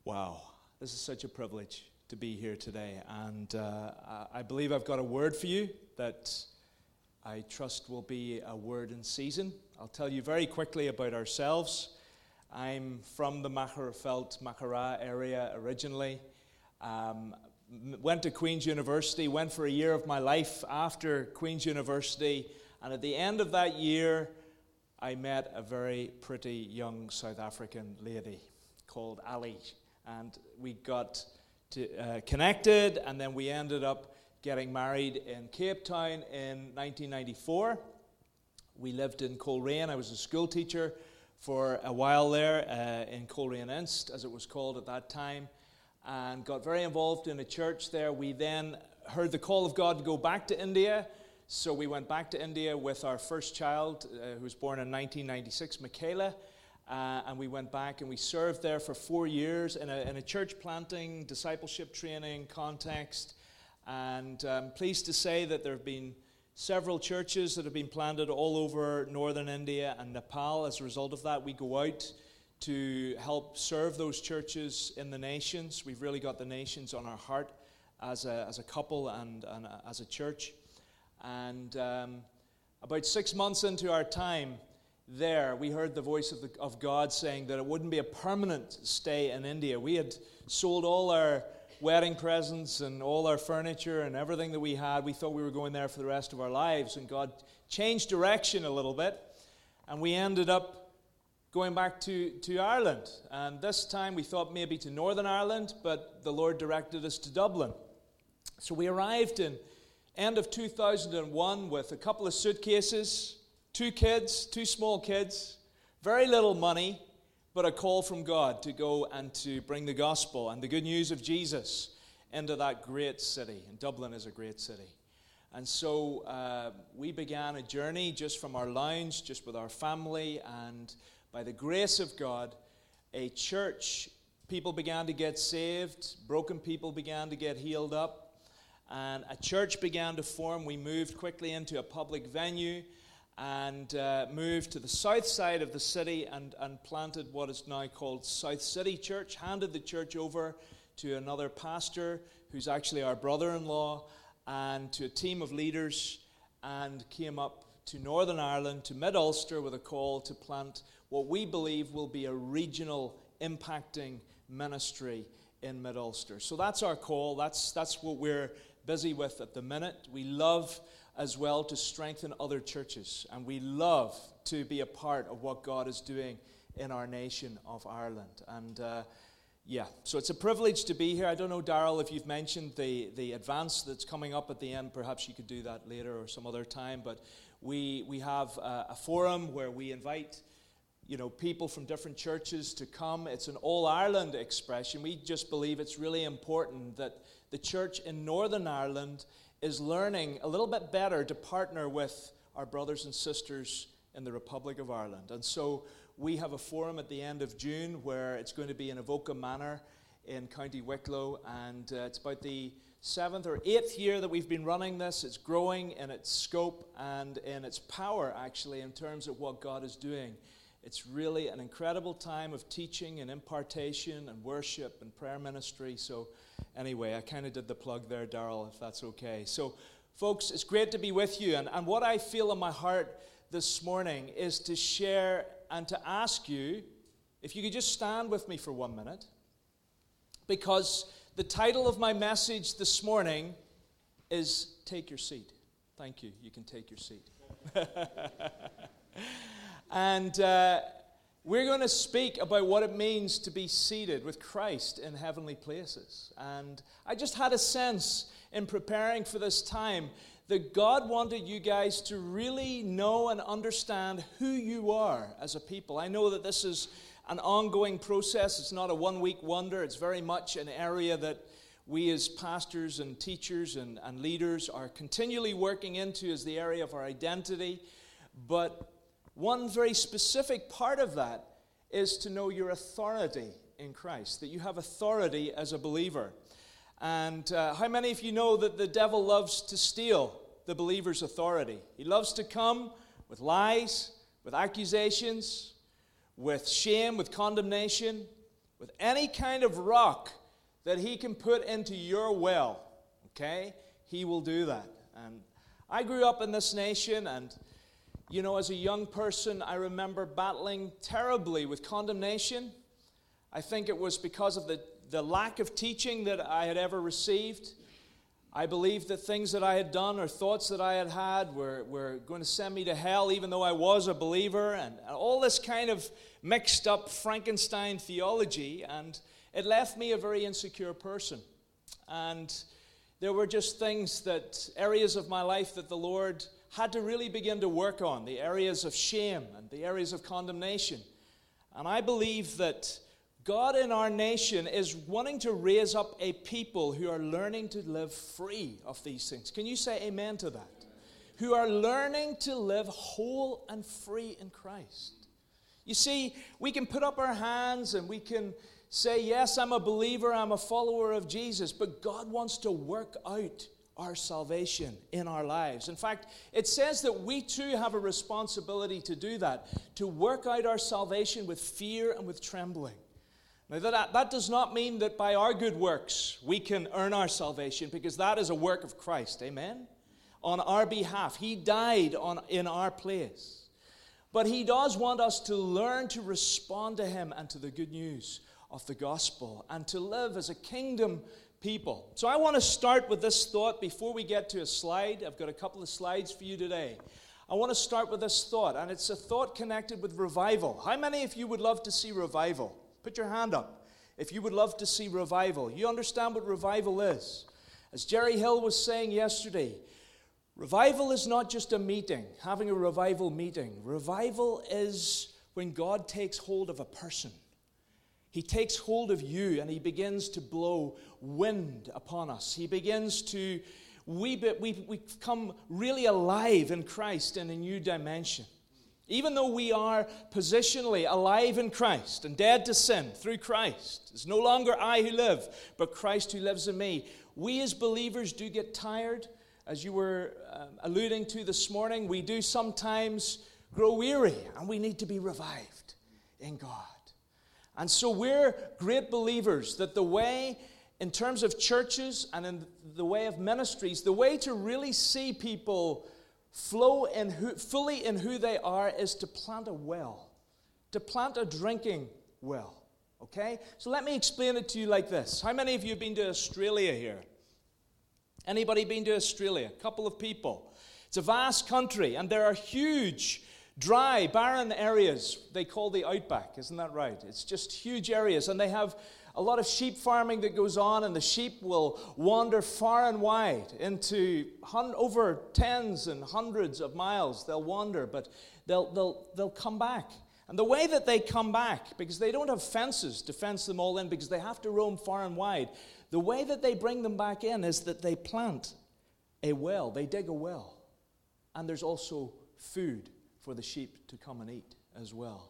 Wow, this is such a privilege to be here today, and I believe I've got a word for you that I trust will be a word in season. I'll tell you very quickly about ourselves. I'm from the Magherafelt area originally. Went to Queen's University, went for a year of my life after Queen's University, and at the end of that year, I met a very pretty young South African lady called Ali. And we got connected, and then we ended up getting married in Cape Town in 1994. We lived in Coleraine. I was a school teacher for a while there in Coleraine Inst, as it was called at that time, and got very involved in a church there. We then heard the call of God to go back to India, so we went back to India with our first child, who was born in 1996, Michaela. And we went back and we served there for 4 years in a church planting, discipleship training context. And I'm pleased to say that there have been several churches that have been planted all over northern India and Nepal. As a result of that, we go out to help serve those churches in the nations. We've really got the nations on our heart as a couple and as a church. And about 6 months into our time there, we heard the voice of God saying that it wouldn't be a permanent stay in India. We had sold all our wedding presents and all our furniture and everything that we had. We thought we were going there for the rest of our lives, and God changed direction a little bit, and we ended up going back to Ireland. And this time we thought maybe to Northern Ireland, but the Lord directed us to Dublin. So we arrived in end of 2001 with a couple of suitcases, 2 kids, 2 small kids, very little money, but a call from God to go and to bring the gospel and the good news of Jesus into that great city. And Dublin is a great city. And so we began a journey just from our lounge, just with our family, and by the grace of God, a church, people began to get saved, broken people began to get healed up, and a church began to form. We moved quickly into a public venue, and moved to the south side of the city and planted what is now called South City Church, handed the church over to another pastor who's actually our brother-in-law, and to a team of leaders, and came up to Northern Ireland, to Mid-Ulster, with a call to plant what we believe will be a regional impacting ministry in Mid-Ulster. So that's our call. That's what we're busy with at the minute. We love as well to strengthen other churches, and we love to be a part of what God is doing in our nation of Ireland. And so it's a privilege to be here. I don't know, Darrell, if you've mentioned the advance that's coming up at the end. Perhaps you could do that later or some other time, but we have a forum where we invite people from different churches to come. It's an all-Ireland expression. We just believe it's really important that the church in Northern Ireland is learning a little bit better to partner with our brothers and sisters in the Republic of Ireland. And so we have a forum at the end of June where it's going to be in Avoca Manor in County Wicklow, and it's about the 7th or 8th year that we've been running this. It's growing in its scope and in its power, actually, in terms of what God is doing. It's really an incredible time of teaching and impartation and worship and prayer ministry. So anyway, I kind of did the plug there, Darrell, if that's okay. So folks, it's great to be with you. And what I feel in my heart this morning is to share and to ask you, if you could just stand with me for 1 minute, because the title of my message this morning is Take Your Seat. Thank you. You can take your seat. And we're going to speak about what it means to be seated with Christ in heavenly places. And I just had a sense in preparing for this time that God wanted you guys to really know and understand who you are as a people. I know that this is an ongoing process. It's not a one-week wonder. It's very much an area that we as pastors and teachers and leaders are continually working into as the area of our identity. But one very specific part of that is to know your authority in Christ, that you have authority as a believer. And how many of you know that the devil loves to steal the believer's authority? He loves to come with lies, with accusations, with shame, with condemnation, with any kind of rock that he can put into your well, okay, he will do that. And I grew up in this nation, and, you know, as a young person, I remember battling terribly with condemnation. I think it was because of the lack of teaching that I had ever received. I believed that things that I had done or thoughts that I had had were going to send me to hell, even though I was a believer, and all this kind of mixed up Frankenstein theology, and it left me a very insecure person. And there were just areas of my life that the Lord had to really begin to work on, the areas of shame and the areas of condemnation. And I believe that God in our nation is wanting to raise up a people who are learning to live free of these things. Can you say amen to that? Who are learning to live whole and free in Christ. You see, we can put up our hands and we can say, yes, I'm a believer, I'm a follower of Jesus, but God wants to work out our salvation in our lives. In fact, it says that we too have a responsibility to do that, to work out our salvation with fear and with trembling. Now, that does not mean that by our good works we can earn our salvation, because that is a work of Christ, amen? On our behalf. He died in our place. But he does want us to learn to respond to him and to the good news of the gospel and to live as a kingdom people. So I want to start with this thought before we get to a slide. I've got a couple of slides for you today. I want to start with this thought, and it's a thought connected with revival. How many of you would love to see revival? Put your hand up if you would love to see revival. You understand what revival is. As Jerry Hill was saying yesterday, revival is not just a meeting, having a revival meeting. Revival is when God takes hold of a person. He takes hold of you and he begins to blow wind upon us. He begins to, we become really alive in Christ in a new dimension. Even though we are positionally alive in Christ and dead to sin through Christ, it's no longer I who live, but Christ who lives in me. We as believers do get tired, as you were alluding to this morning. We do sometimes grow weary, and we need to be revived in God. And so we're great believers that the way, in terms of churches and in the way of ministries, the way to really see people flow fully in who they are is to plant a well, to plant a drinking well, okay? So let me explain it to you like this. How many of you have been to Australia here? Anybody been to Australia? A couple of people. It's a vast country, and there are huge, dry, barren areas they call the outback, isn't that right? It's just huge areas, and they have a lot of sheep farming that goes on, and the sheep will wander far and wide into over tens and hundreds of miles. They'll wander, but they'll come back. And the way that they come back, because they don't have fences to fence them all in, because they have to roam far and wide, the way that they bring them back in is that they plant a well. They dig a well. And there's also food for the sheep to come and eat as well.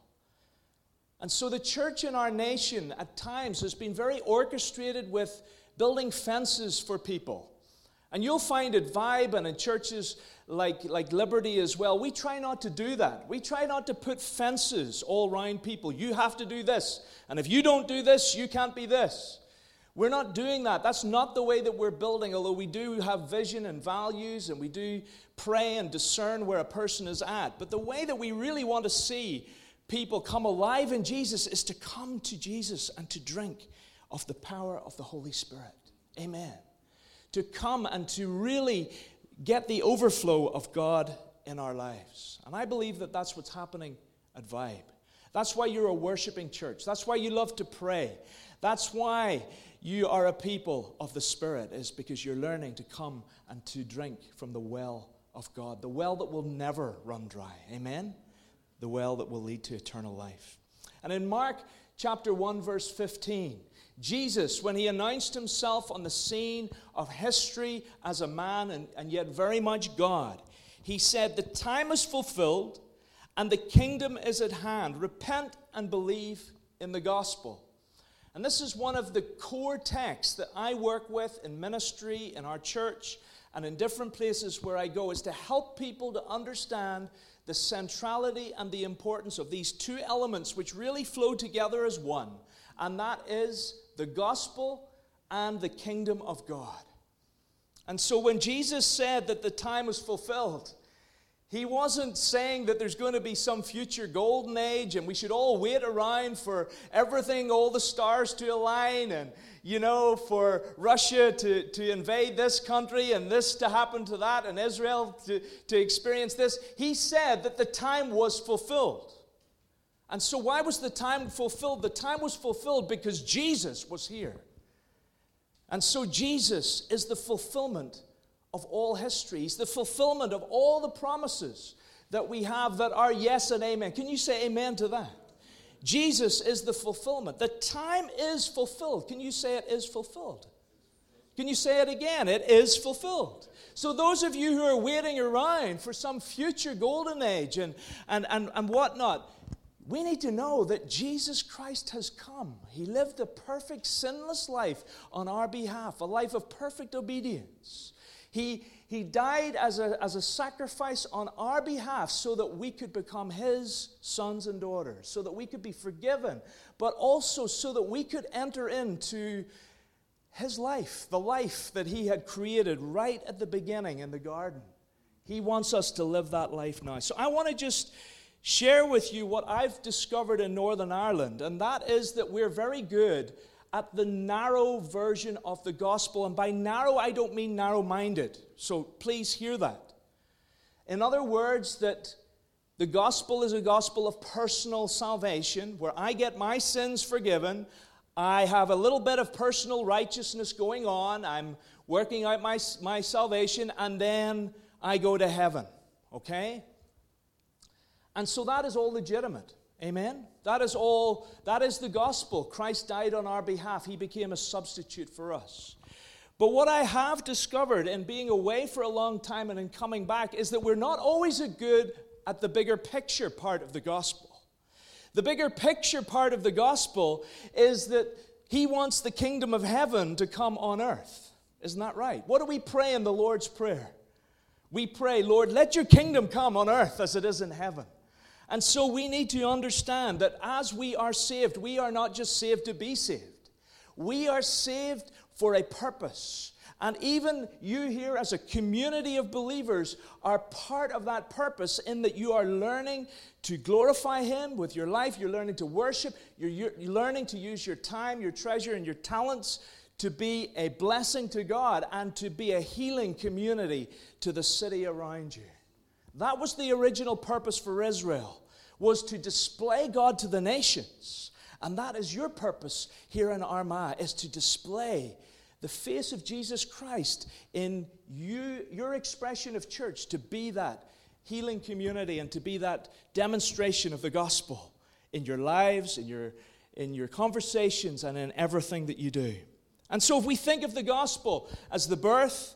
And so the church in our nation at times has been very orchestrated with building fences for people. And you'll find at Vibe and in churches like Liberty as well, we try not to do that. We try not to put fences all around people. You have to do this. And if you don't do this, you can't be this. We're not doing that. That's not the way that we're building, although we do have vision and values and we do pray and discern where a person is at. But the way that we really want to see people come alive in Jesus is to come to Jesus and to drink of the power of the Holy Spirit. Amen. To come and to really get the overflow of God in our lives. And I believe that that's what's happening at Vibe. That's why you're a worshiping church. That's why you love to pray. That's why you are a people of the Spirit, is because you're learning to come and to drink from the well of God, the well that will never run dry. Amen? The well that will lead to eternal life. And in Mark chapter 1, verse 15, Jesus, when he announced himself on the scene of history as a man and yet very much God, he said, "The time is fulfilled and the kingdom is at hand. Repent and believe in the gospel." And this is one of the core texts that I work with in ministry, in our church, and in different places where I go, is to help people to understand the centrality and the importance of these two elements which really flow together as one. and that is the gospel and the kingdom of God. And so when Jesus said that the time was fulfilled, he wasn't saying that there's going to be some future golden age and we should all wait around for everything, all the stars to align and, for Russia to invade this country and this to happen to that and Israel to experience this. He said that the time was fulfilled. And so why was the time fulfilled? The time was fulfilled because Jesus was here. And so Jesus is the fulfillment of all history. He's the fulfillment of all the promises that we have that are yes and amen. Can you say amen to that? Jesus is the fulfillment. The time is fulfilled. Can you say it is fulfilled? Can you say it again? It is fulfilled. So those of you who are waiting around for some future golden age and whatnot, we need to know that Jesus Christ has come. He lived a perfect, sinless life on our behalf, a life of perfect obedience. He died as a sacrifice on our behalf so that we could become His sons and daughters, so that we could be forgiven, but also so that we could enter into His life, the life that He had created right at the beginning in the garden. He wants us to live that life now. So I want to just share with you what I've discovered in Northern Ireland, and that is that we're very good at the narrow version of the gospel. And by narrow, I don't mean narrow-minded. So please hear that. In other words, that the gospel is a gospel of personal salvation, where I get my sins forgiven. I have a little bit of personal righteousness going on. I'm working out my salvation, and then I go to heaven. Okay? And so that is all legitimate. Amen? That is the gospel. Christ died on our behalf. He became a substitute for us. But what I have discovered in being away for a long time and in coming back is that we're not always good at the bigger picture part of the gospel. The bigger picture part of the gospel is that He wants the kingdom of heaven to come on earth. Isn't that right? What do we pray in the Lord's Prayer? We pray, Lord, let your kingdom come on earth as it is in heaven. And so we need to understand that as we are saved, we are not just saved to be saved. We are saved for a purpose. And even you here as a community of believers are part of that purpose in that you are learning to glorify Him with your life. You're learning to worship. You're learning to use your time, your treasure, and your talents to be a blessing to God and to be a healing community to the city around you. That was the original purpose for Israel, was to display God to the nations. And that is your purpose here in Armagh, is to display the face of Jesus Christ in your expression of church, to be that healing community and to be that demonstration of the gospel in your lives, in your conversations, and in everything that you do. And so if we think of the gospel as the birth,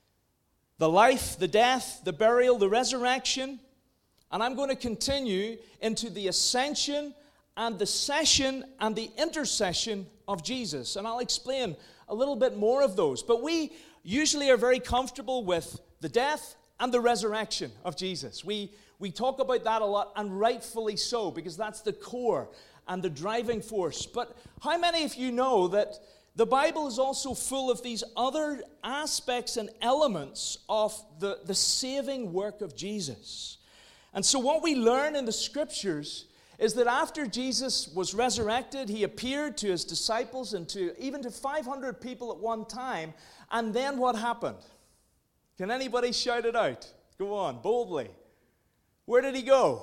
the life, the death, the burial, the resurrection, and I'm going to continue into the ascension and the session and the intercession of Jesus. And I'll explain a little bit more of those. But we usually are very comfortable with the death and the resurrection of Jesus. We talk about that a lot, and rightfully so, because that's the core and the driving force. But how many of you know that the Bible is also full of these other aspects and elements of the saving work of Jesus? And so what we learn in the Scriptures is that after Jesus was resurrected, He appeared to His disciples and even to 500 people at one time. And then what happened? Can anybody shout it out? Go on, boldly. Where did He go?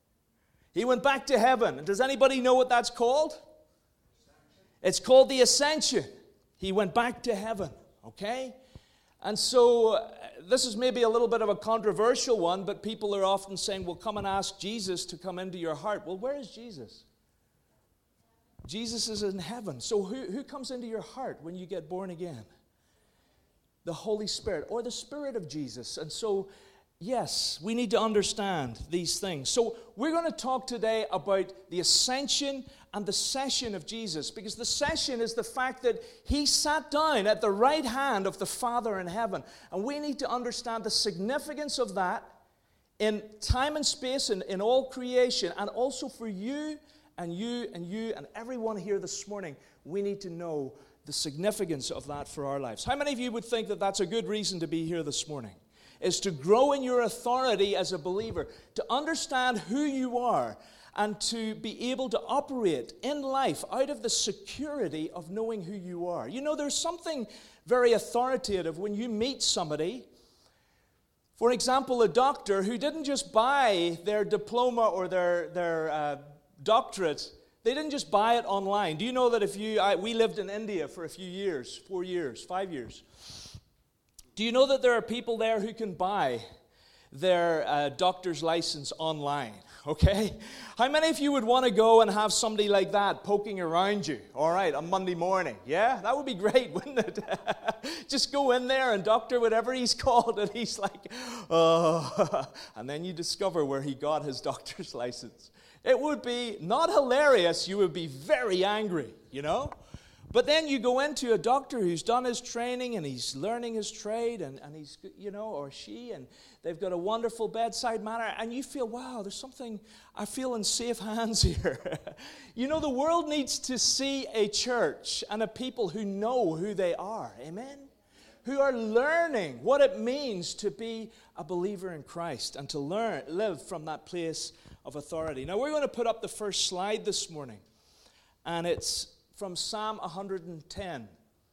He went back to heaven. And does anybody know what that's called? It's called the ascension. He went back to heaven, okay? And so this is maybe a little bit of a controversial one, but people are often saying, well, come and ask Jesus to come into your heart. Well, where is Jesus? Jesus is in heaven. So who comes into your heart when you get born again? The Holy Spirit, or the Spirit of Jesus. And so, yes, we need to understand these things. So we're going to talk today about the ascension and the session of Jesus, because the session is the fact that He sat down at the right hand of the Father in heaven. And we need to understand the significance of that in time and space and in all creation, and also for you And you and everyone here this morning, we need to know the significance of that for our lives. How many of you would think that that's a good reason to be here this morning? Is to grow in your authority as a believer, to understand who you are, and to be able to operate in life out of the security of knowing who you are. You know, there's something very authoritative when you meet somebody. For example, a doctor who didn't just buy their diploma or their doctorate, they didn't just buy it online. Do you know that we lived in India for a few years, 4 years, 5 years. Do you know that there are people there who can buy their doctor's license online? Okay? How many of you would want to go and have somebody like that poking around you, all right, on Monday morning? Yeah? That would be great, wouldn't it? Just go in there and doctor whatever he's called, and he's like, oh. And then you discover where he got his doctor's license. It would be not hilarious. You would be very angry, you know? But then you go into a doctor who's done his training and he's learning his trade and he's, you know, or she, and they've got a wonderful bedside manner, and you feel, wow, there's something, I feel in safe hands here. You know, the world needs to see a church and a people who know who they are, amen? Who are learning what it means to be a believer in Christ and to live from that place of authority. Now, we're going to put up the first slide this morning, and it's from Psalm 110,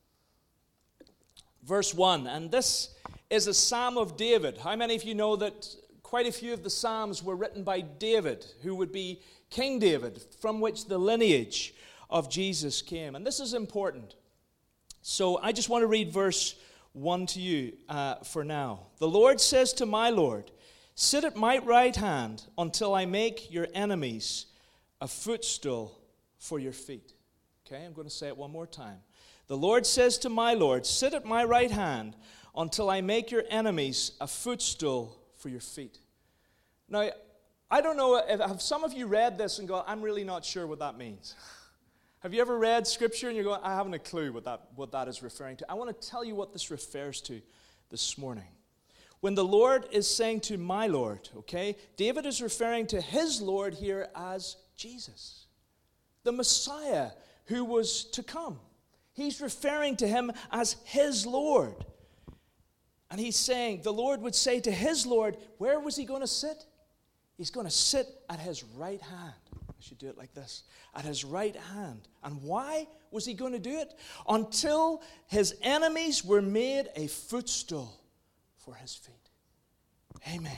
verse 1. And this is a Psalm of David. How many of you know that quite a few of the Psalms were written by David, who would be King David, from which the lineage of Jesus came? And this is important. So I just want to read verse 1 to you for now. The Lord says to my Lord, sit at my right hand until I make your enemies a footstool for your feet. Okay, I'm going to say it one more time. The Lord says to my Lord, sit at my right hand until I make your enemies a footstool for your feet. Now, I don't know, have some of you read this and go, I'm really not sure what that means? Have you ever read Scripture and you're going, I haven't a clue what that is referring to? I want to tell you what this refers to this morning. When the Lord is saying to my Lord, okay, David is referring to his Lord here as Jesus, the Messiah who was to come. He's referring to him as his Lord. And he's saying, the Lord would say to his Lord, where was he going to sit? He's going to sit at his right hand. I should do it like this. At his right hand. And why was he going to do it? Until his enemies were made a footstool for his feet. Amen.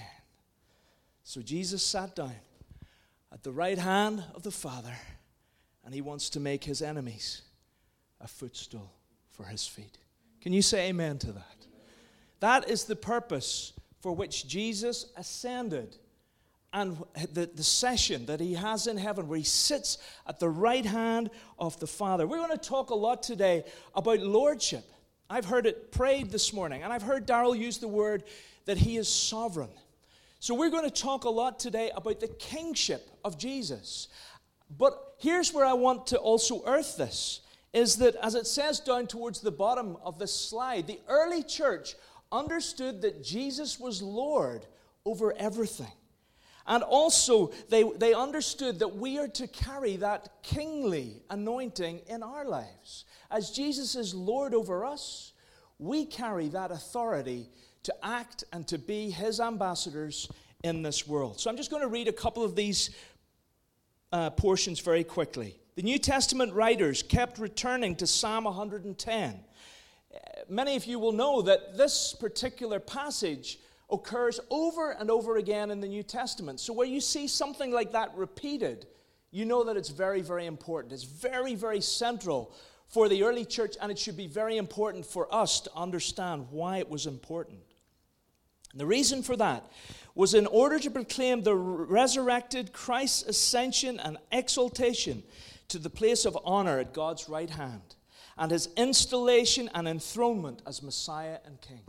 So Jesus sat down at the right hand of the Father, and he wants to make his enemies a footstool for his feet. Can you say amen to that? That is the purpose for which Jesus ascended, and the session that he has in heaven where he sits at the right hand of the Father. We're going to talk a lot today about lordship. I've heard it prayed this morning, and I've heard Darrell use the word that he is sovereign. So we're going to talk a lot today about the kingship of Jesus. But here's where I want to also earth this, is that as it says down towards the bottom of this slide, the early church understood that Jesus was Lord over everything. And also, they understood that we are to carry that kingly anointing in our lives. As Jesus is Lord over us, we carry that authority to act and to be his ambassadors in this world. So I'm just going to read a couple of these portions very quickly. The New Testament writers kept returning to Psalm 110. Many of you will know that this particular passage occurs over and over again in the New Testament. So where you see something like that repeated, you know that it's very, very important. It's very, very central for the early church, and it should be very important for us to understand why it was important. And the reason for that was in order to proclaim the resurrected Christ's ascension and exaltation to the place of honor at God's right hand, and his installation and enthronement as Messiah and King.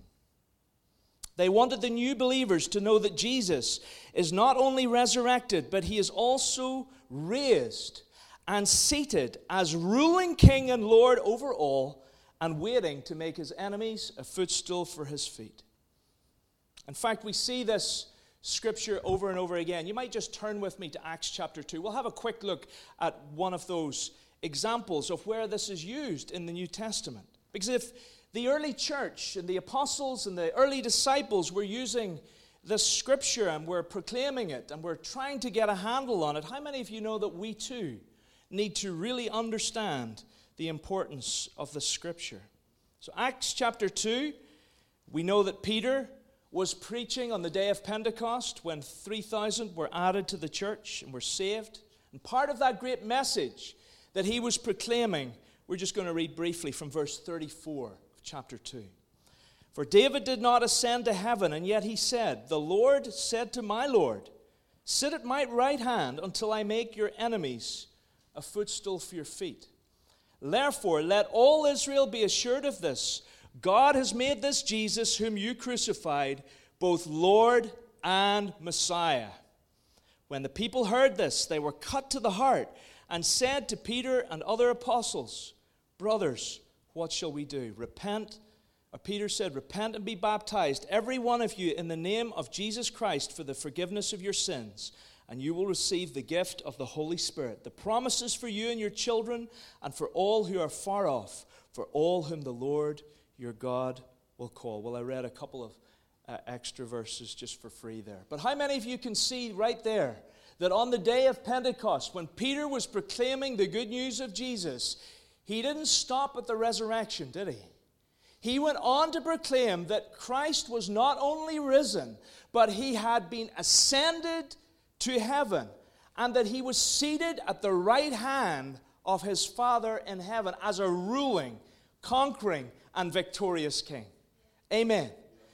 They wanted the new believers to know that Jesus is not only resurrected, but he is also raised and seated as ruling King and Lord over all, and waiting to make his enemies a footstool for his feet. In fact, we see this Scripture over and over again. You might just turn with me to Acts chapter 2. We'll have a quick look at one of those examples of where this is used in the New Testament. Because if the early church and the apostles and the early disciples were using this Scripture and we're proclaiming it and we're trying to get a handle on it, how many of you know that we too need to really understand the importance of the Scripture? So Acts chapter 2, we know that Peter was preaching on the day of Pentecost when 3,000 were added to the church and were saved. And part of that great message that he was proclaiming, we're just going to read briefly from verse 34 of chapter 2. For David did not ascend to heaven, and yet he said, the Lord said to my Lord, sit at my right hand until I make your enemies a footstool for your feet. Therefore, let all Israel be assured of this. God has made this Jesus, whom you crucified, both Lord and Messiah. When the people heard this, they were cut to the heart and said to Peter and other apostles, brothers, what shall we do? Peter said, repent and be baptized, every one of you, in the name of Jesus Christ for the forgiveness of your sins, and you will receive the gift of the Holy Spirit. The promises for you and your children and for all who are far off, for all whom the Lord your God will call. Well, I read a couple of extra verses just for free there. But how many of you can see right there that on the day of Pentecost, when Peter was proclaiming the good news of Jesus, he didn't stop at the resurrection, did he? He went on to proclaim that Christ was not only risen, but he had been ascended to heaven, and that he was seated at the right hand of his Father in heaven as a ruling, conquering, and victorious King. Amen.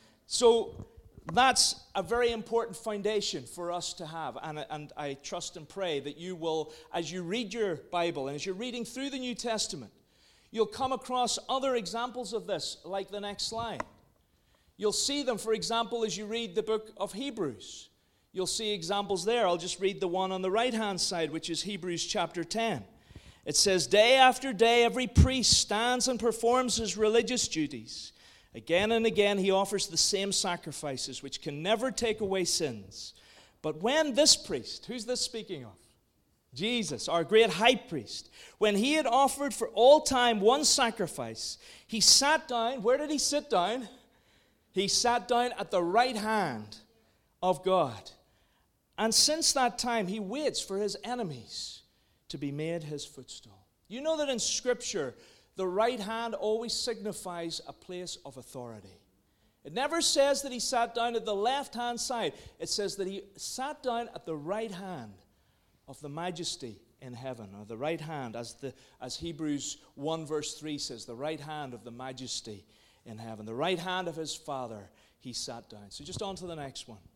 So that's a very important foundation for us to have. And I trust and pray that you will, as you read your Bible and as you're reading through the New Testament, you'll come across other examples of this, like the next slide. You'll see them, for example, as you read the book of Hebrews. You'll see examples there. I'll just read the one on the right-hand side, which is Hebrews chapter 10. It says, day after day, every priest stands and performs his religious duties. Again and again, he offers the same sacrifices, which can never take away sins. But when this priest, who's this speaking of? Jesus, our great high priest, when he had offered for all time one sacrifice, he sat down. Where did he sit down? He sat down at the right hand of God. And since that time, he waits for his enemies to be made his footstool. You know that in Scripture, the right hand always signifies a place of authority. It never says that he sat down at the left-hand side. It says that he sat down at the right hand of the majesty in heaven, or the right hand, as Hebrews 1 verse 3 says, the right hand of the majesty in heaven. The right hand of his Father, he sat down. So just on to the next one.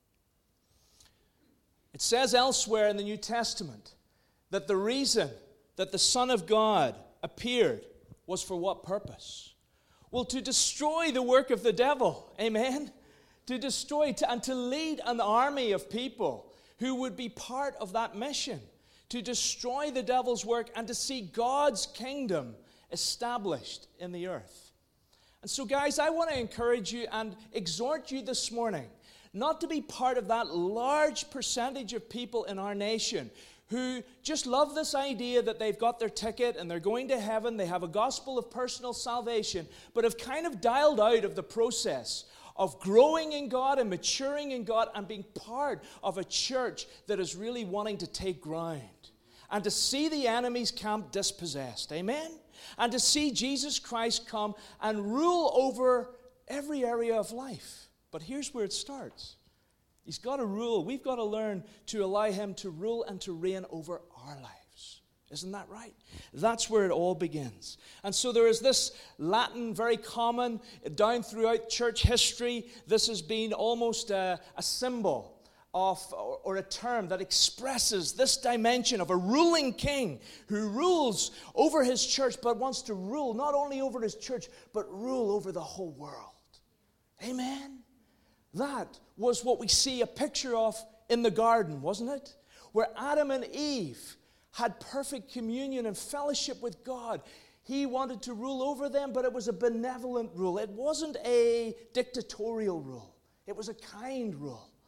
It says elsewhere in the New Testament that the reason that the Son of God appeared was for what purpose? Well, to destroy the work of the devil. Amen? To destroy and to lead an army of people who would be part of that mission. To destroy the devil's work and to see God's kingdom established in the earth. And so, guys, I want to encourage you and exhort you this morning not to be part of that large percentage of people in our nation who just love this idea that they've got their ticket and they're going to heaven, they have a gospel of personal salvation, but have kind of dialed out of the process of growing in God and maturing in God and being part of a church that is really wanting to take ground and to see the enemy's camp dispossessed. Amen? And to see Jesus Christ come and rule over every area of life. But here's where it starts. He's got to rule. We've got to learn to allow him to rule and to reign over our lives. Isn't that right? That's where it all begins. And so there is this Latin, very common, down throughout church history. This has been almost a symbol of, or a term that expresses this dimension of a ruling king who rules over his church, but wants to rule not only over his church, but rule over the whole world. Amen? That was what we see a picture of in the garden, wasn't it? Where Adam and Eve had perfect communion and fellowship with God. He wanted to rule over them, but it was a benevolent rule. It wasn't a dictatorial rule. It was a kind rule.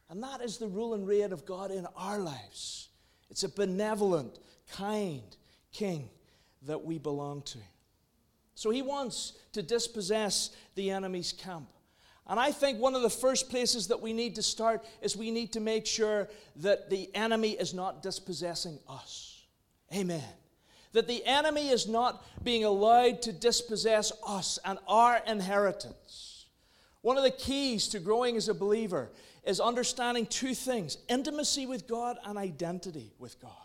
And that is the rule and reign of God in our lives. It's a benevolent, kind king that we belong to. So he wants to dispossess the enemy's camp. And I think one of the first places that we need to start is we need to make sure that the enemy is not dispossessing us. Amen. That the enemy is not being allowed to dispossess us and our inheritance. One of the keys to growing as a believer is understanding two things: intimacy with God and identity with God.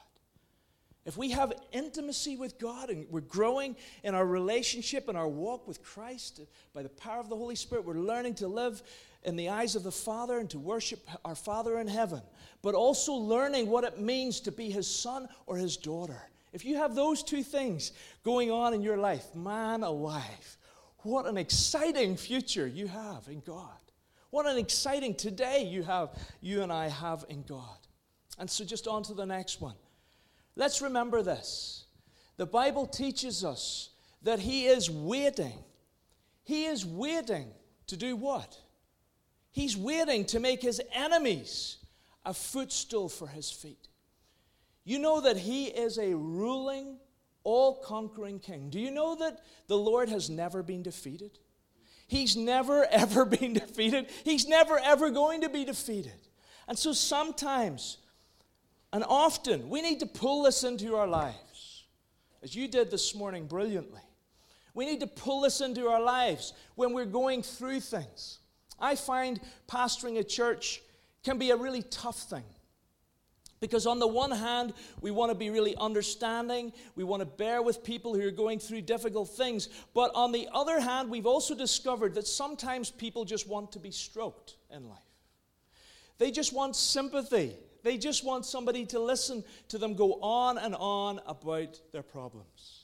If we have intimacy with God and we're growing in our relationship and our walk with Christ by the power of the Holy Spirit, we're learning to live in the eyes of the Father and to worship our Father in heaven, but also learning what it means to be His son or His daughter. If you have those two things going on in your life, man alive, what an exciting future you have in God. What an exciting today you and I have in God. And so just on to the next one. Let's remember this. The Bible teaches us that He is waiting. He is waiting to do what? He's waiting to make His enemies a footstool for His feet. You know that He is a ruling, all-conquering king. Do you know that the Lord has never been defeated? He's never, ever been defeated. He's never, ever going to be defeated. And so sometimes, and often, we need to pull this into our lives, as you did this morning brilliantly. We need to pull this into our lives when we're going through things. I find pastoring a church can be a really tough thing. Because on the one hand, we want to be really understanding. We want to bear with people who are going through difficult things. But on the other hand, we've also discovered that sometimes people just want to be stroked in life. They just want sympathy. They just want somebody to listen to them go on and on about their problems.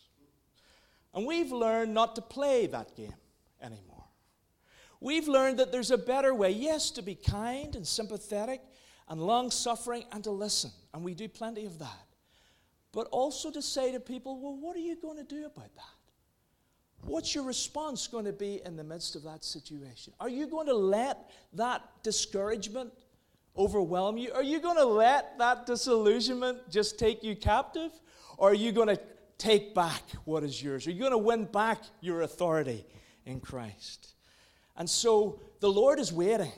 And we've learned not to play that game anymore. We've learned that there's a better way, yes, to be kind and sympathetic and long-suffering and to listen. And we do plenty of that. But also to say to people, well, what are you going to do about that? What's your response going to be in the midst of that situation? Are you going to let that discouragement overwhelm you? Are you going to let that disillusionment just take you captive? Or are you going to take back what is yours? Are you going to win back your authority in Christ? And so the Lord is waiting.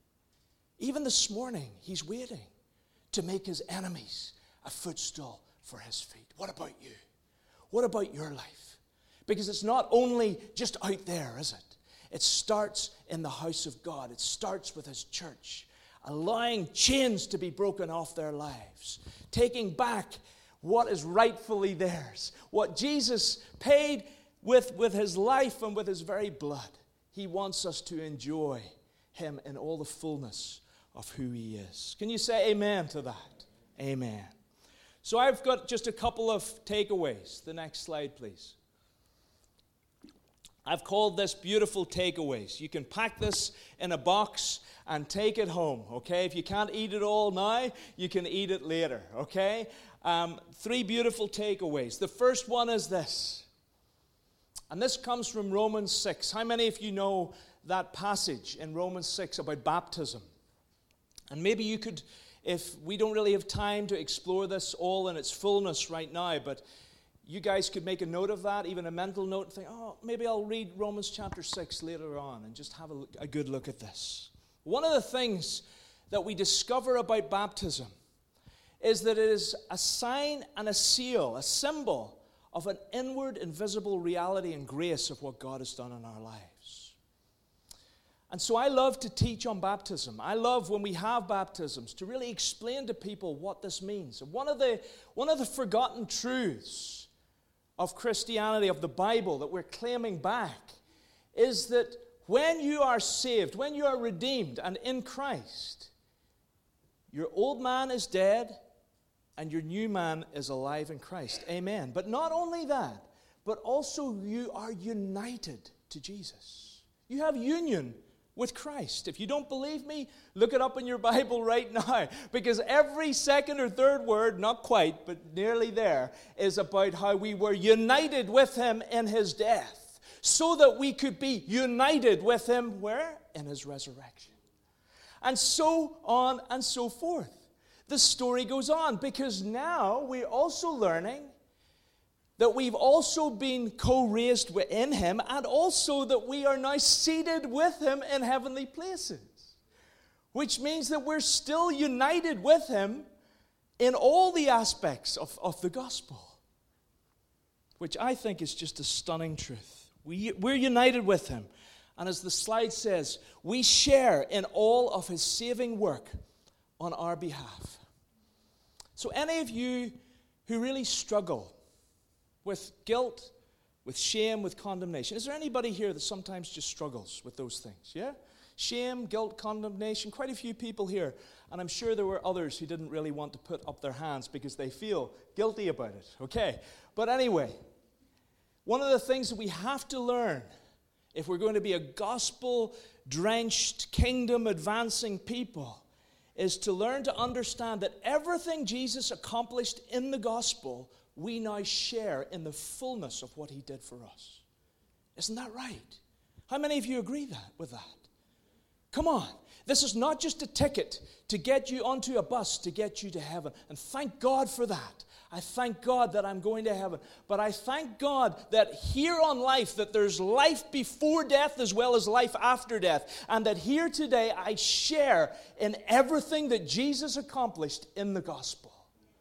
Even this morning, He's waiting to make His enemies a footstool for His feet. What about you? What about your life? Because it's not only just out there, is it? It starts in the house of God. It starts with His church, allowing chains to be broken off their lives, taking back what is rightfully theirs, what Jesus paid with His life and with His very blood. He wants us to enjoy Him in all the fullness of who He is. Can you say amen to that? Amen. So I've got just a couple of takeaways. The next slide, please. I've called this beautiful takeaways. You can pack this in a box and take it home, okay? If you can't eat it all now, you can eat it later, okay? 3 beautiful takeaways. The first one is this. And this comes from Romans 6. How many of you know that passage in Romans 6 about baptism? And maybe you could, if we don't really have time to explore this all in its fullness right now, but you guys could make a note of that, even a mental note, and think, oh, maybe I'll read Romans chapter 6 later on and just have a good look at this. One of the things that we discover about baptism is that it is a sign and a seal, a symbol of an inward, invisible reality and grace of what God has done in our lives. And so I love to teach on baptism. I love when we have baptisms to really explain to people what this means. And one of the forgotten truths of Christianity, of the Bible, that we're claiming back, is that when you are saved, when you are redeemed and in Christ, your old man is dead and your new man is alive in Christ. Amen. But not only that, but also you are united to Jesus. You have union with Christ. If you don't believe me, look it up in your Bible right now, because every second or third word, not quite, but nearly there, is about how we were united with Him in His death, so that we could be united with Him where? In His resurrection. And so on and so forth. The story goes on because now we're also learning that we've also been co-raised within him, and also that we are now seated with him in heavenly places. Which means that we're still united with him in all the aspects of the gospel. Which I think is just a stunning truth. We're united with him. And as the slide says, we share in all of his saving work on our behalf. So any of you who really struggle with guilt, with shame, with condemnation, is there anybody here that sometimes just struggles with those things? Yeah? Shame, guilt, condemnation, quite a few people here. And I'm sure there were others who didn't really want to put up their hands because they feel guilty about it. Okay. But anyway, one of the things that we have to learn if we're going to be a gospel-drenched, kingdom-advancing people is to learn to understand that everything Jesus accomplished in the gospel, we now share in the fullness of what he did for us. Isn't that right? How many of you agree with that? Come on. This is not just a ticket to get you onto a bus to get you to heaven. And thank God for that. I thank God that I'm going to heaven. But I thank God that here on life, that there's life before death as well as life after death. And that here today I share in everything that Jesus accomplished in the gospel.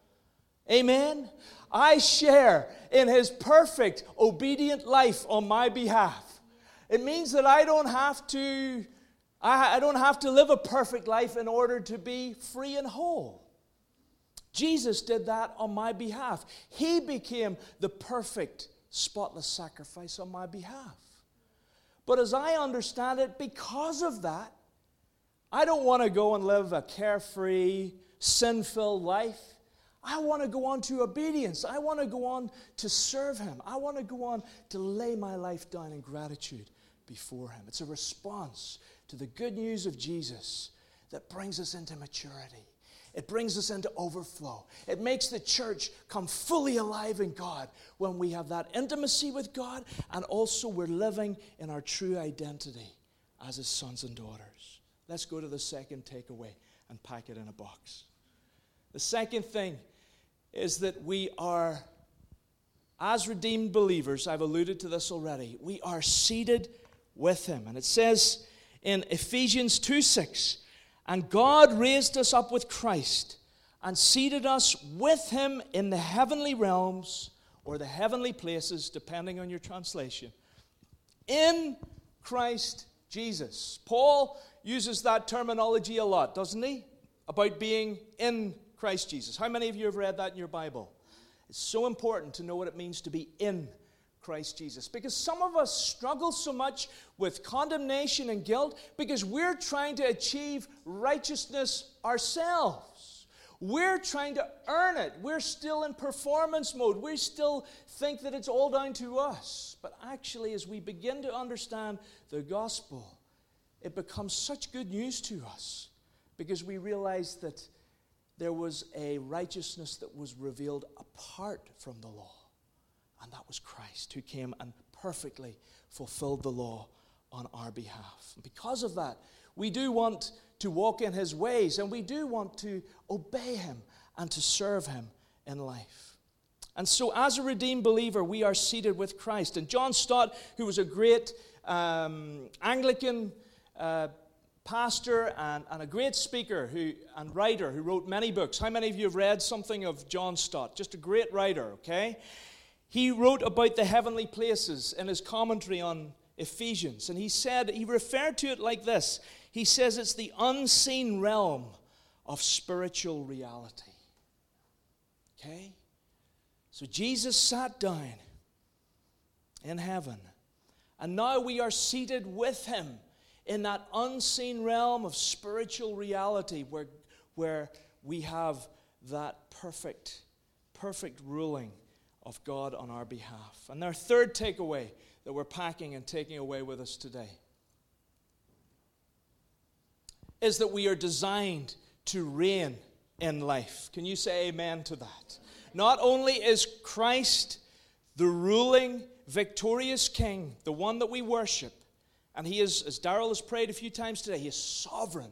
Amen? I share in his perfect, obedient life on my behalf. It means that I don't have to live a perfect life in order to be free and whole. Jesus did that on my behalf. He became the perfect, spotless sacrifice on my behalf. But as I understand it, because of that, I don't want to go and live a carefree, sin-filled life. I want to go on to obedience. I want to go on to serve him. I want to go on to lay my life down in gratitude before him. It's a response to the good news of Jesus that brings us into maturity. It brings us into overflow. It makes the church come fully alive in God when we have that intimacy with God, and also we're living in our true identity as his sons and daughters. Let's go to the second takeaway and pack it in a box. The second thing is that we are, as redeemed believers, I've alluded to this already, we are seated with him. And it says in Ephesians 2:6, and God raised us up with Christ and seated us with him in the heavenly realms, or the heavenly places, depending on your translation, in Christ Jesus. Paul uses that terminology a lot, doesn't he? About being in Christ Jesus. How many of you have read that in your Bible? It's so important to know what it means to be in Christ Jesus. Because some of us struggle so much with condemnation and guilt because we're trying to achieve righteousness ourselves. We're trying to earn it. We're still in performance mode. We still think that it's all down to us. But actually, as we begin to understand the gospel, it becomes such good news to us because we realize that there was a righteousness that was revealed apart from the law. And that was Christ, who came and perfectly fulfilled the law on our behalf. And because of that, we do want to walk in his ways, and we do want to obey him and to serve him in life. And so as a redeemed believer, we are seated with Christ. And John Stott, who was a great Anglican pastor and a great speaker and writer who wrote many books. How many of you have read something of John Stott? Just a great writer, okay? He wrote about the heavenly places in his commentary on Ephesians. And he referred to it like this. He says it's the unseen realm of spiritual reality. Okay? So Jesus sat down in heaven. And now we are seated with him in that unseen realm of spiritual reality where we have that perfect ruling of God on our behalf. And our third takeaway that we're packing and taking away with us today is that we are designed to reign in life. Can you say amen to that? Not only is Christ the ruling, victorious King, the one that we worship, and he is, as Darrell has prayed a few times today, he is sovereign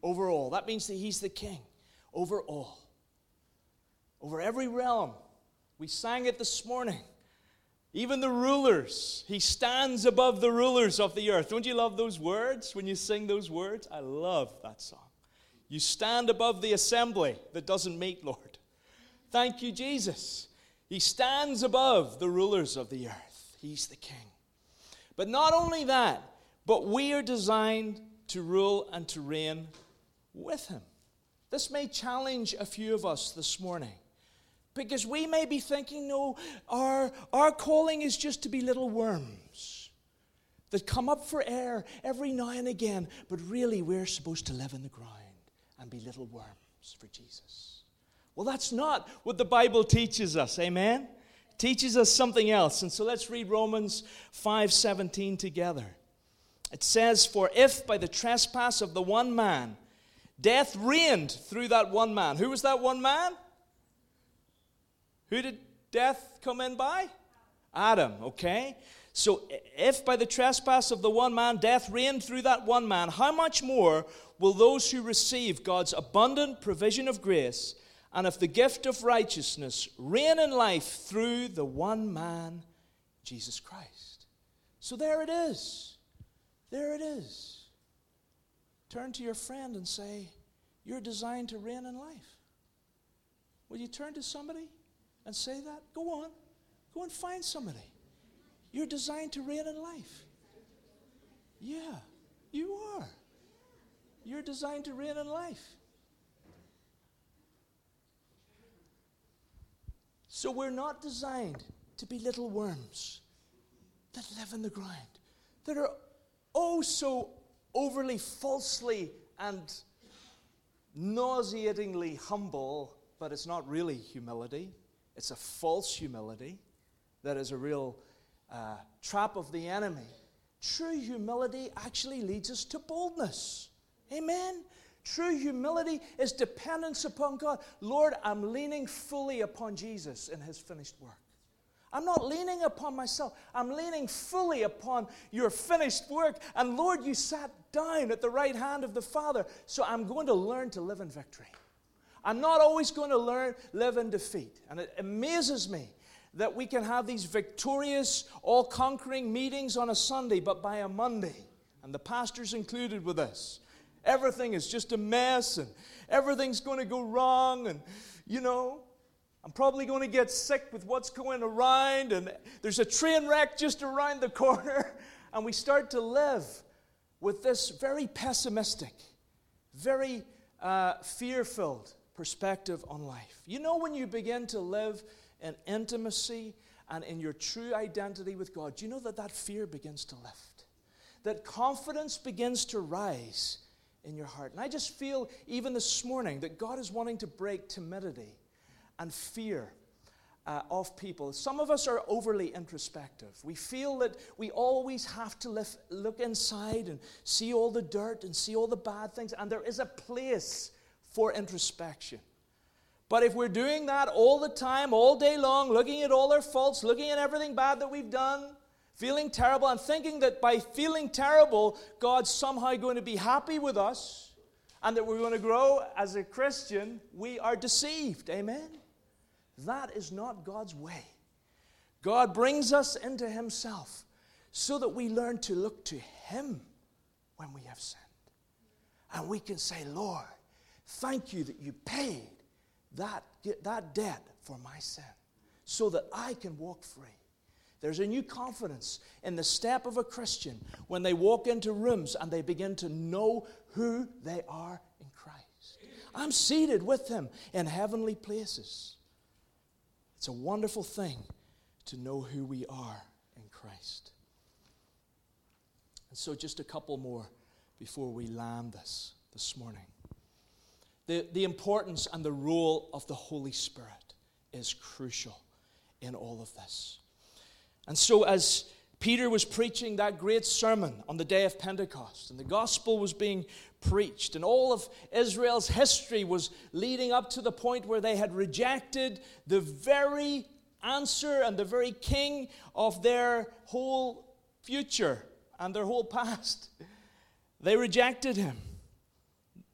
over all. That means that he's the king over all. Over every realm. We sang it this morning. Even the rulers. He stands above the rulers of the earth. Don't you love those words when you sing those words? I love that song. You stand above the assembly that doesn't meet, Lord. Thank you, Jesus. He stands above the rulers of the earth. He's the king. But not only that, but we are designed to rule and to reign with him. This may challenge a few of us this morning, because we may be thinking, no, our calling is just to be little worms that come up for air every now and again, but really we're supposed to live in the ground and be little worms for Jesus. Well, that's not what the Bible teaches us, amen? It teaches us something else. And so let's read Romans 5:17 together. It says, "For if by the trespass of the one man, death reigned through that one man." Who was that one man? Who did death come in by? Adam, okay? So if by the trespass of the one man, death reigned through that one man, how much more will those who receive God's abundant provision of grace and of the gift of righteousness reign in life through the one man, Jesus Christ? So there it is. There it is. Turn to your friend and say, you're designed to reign in life. Will you turn to somebody and say that? Go on. Go and find somebody. You're designed to reign in life. Yeah, you are. You're designed to reign in life. So we're not designed to be little worms that live in the ground, that are oh so overly falsely and nauseatingly humble, but it's not really humility. It's a false humility that is a real trap of the enemy. True humility actually leads us to boldness. Amen? True humility is dependence upon God. Lord, I'm leaning fully upon Jesus and his finished work. I'm not leaning upon myself. I'm leaning fully upon your finished work. And Lord, you sat down at the right hand of the Father. So I'm going to learn to live in victory. I'm not always going to live in defeat. And it amazes me that we can have these victorious, all-conquering meetings on a Sunday, but by a Monday, and the pastor's included with this, everything is just a mess, and everything's going to go wrong, and, you know, I'm probably going to get sick with what's going around, and there's a train wreck just around the corner, and we start to live with this very pessimistic, very fear-filled perspective on life. You know, when you begin to live in intimacy and in your true identity with God, you know that fear begins to lift, that confidence begins to rise in your heart. And I just feel even this morning that God is wanting to break timidity and fear of people. Some of us are overly introspective. We feel that we always have to look inside and see all the dirt and see all the bad things, and there is a place for introspection. But if we're doing that all the time, all day long, looking at all our faults, looking at everything bad that we've done, feeling terrible, and thinking that by feeling terrible, God's somehow going to be happy with us, and that we're going to grow as a Christian, we are deceived. Amen? That is not God's way. God brings us into himself so that we learn to look to him when we have sinned. And we can say, Lord, thank you that you paid that debt for my sin so that I can walk free. There's a new confidence in the step of a Christian when they walk into rooms and they begin to know who they are in Christ. I'm seated with him in heavenly places. It's a wonderful thing to know who we are in Christ. And so just a couple more before we land this morning. The importance and the role of the Holy Spirit is crucial in all of this. And so as Peter was preaching that great sermon on the day of Pentecost, and the gospel was being preached, and all of Israel's history was leading up to the point where they had rejected the very answer and the very king of their whole future and their whole past. They rejected him.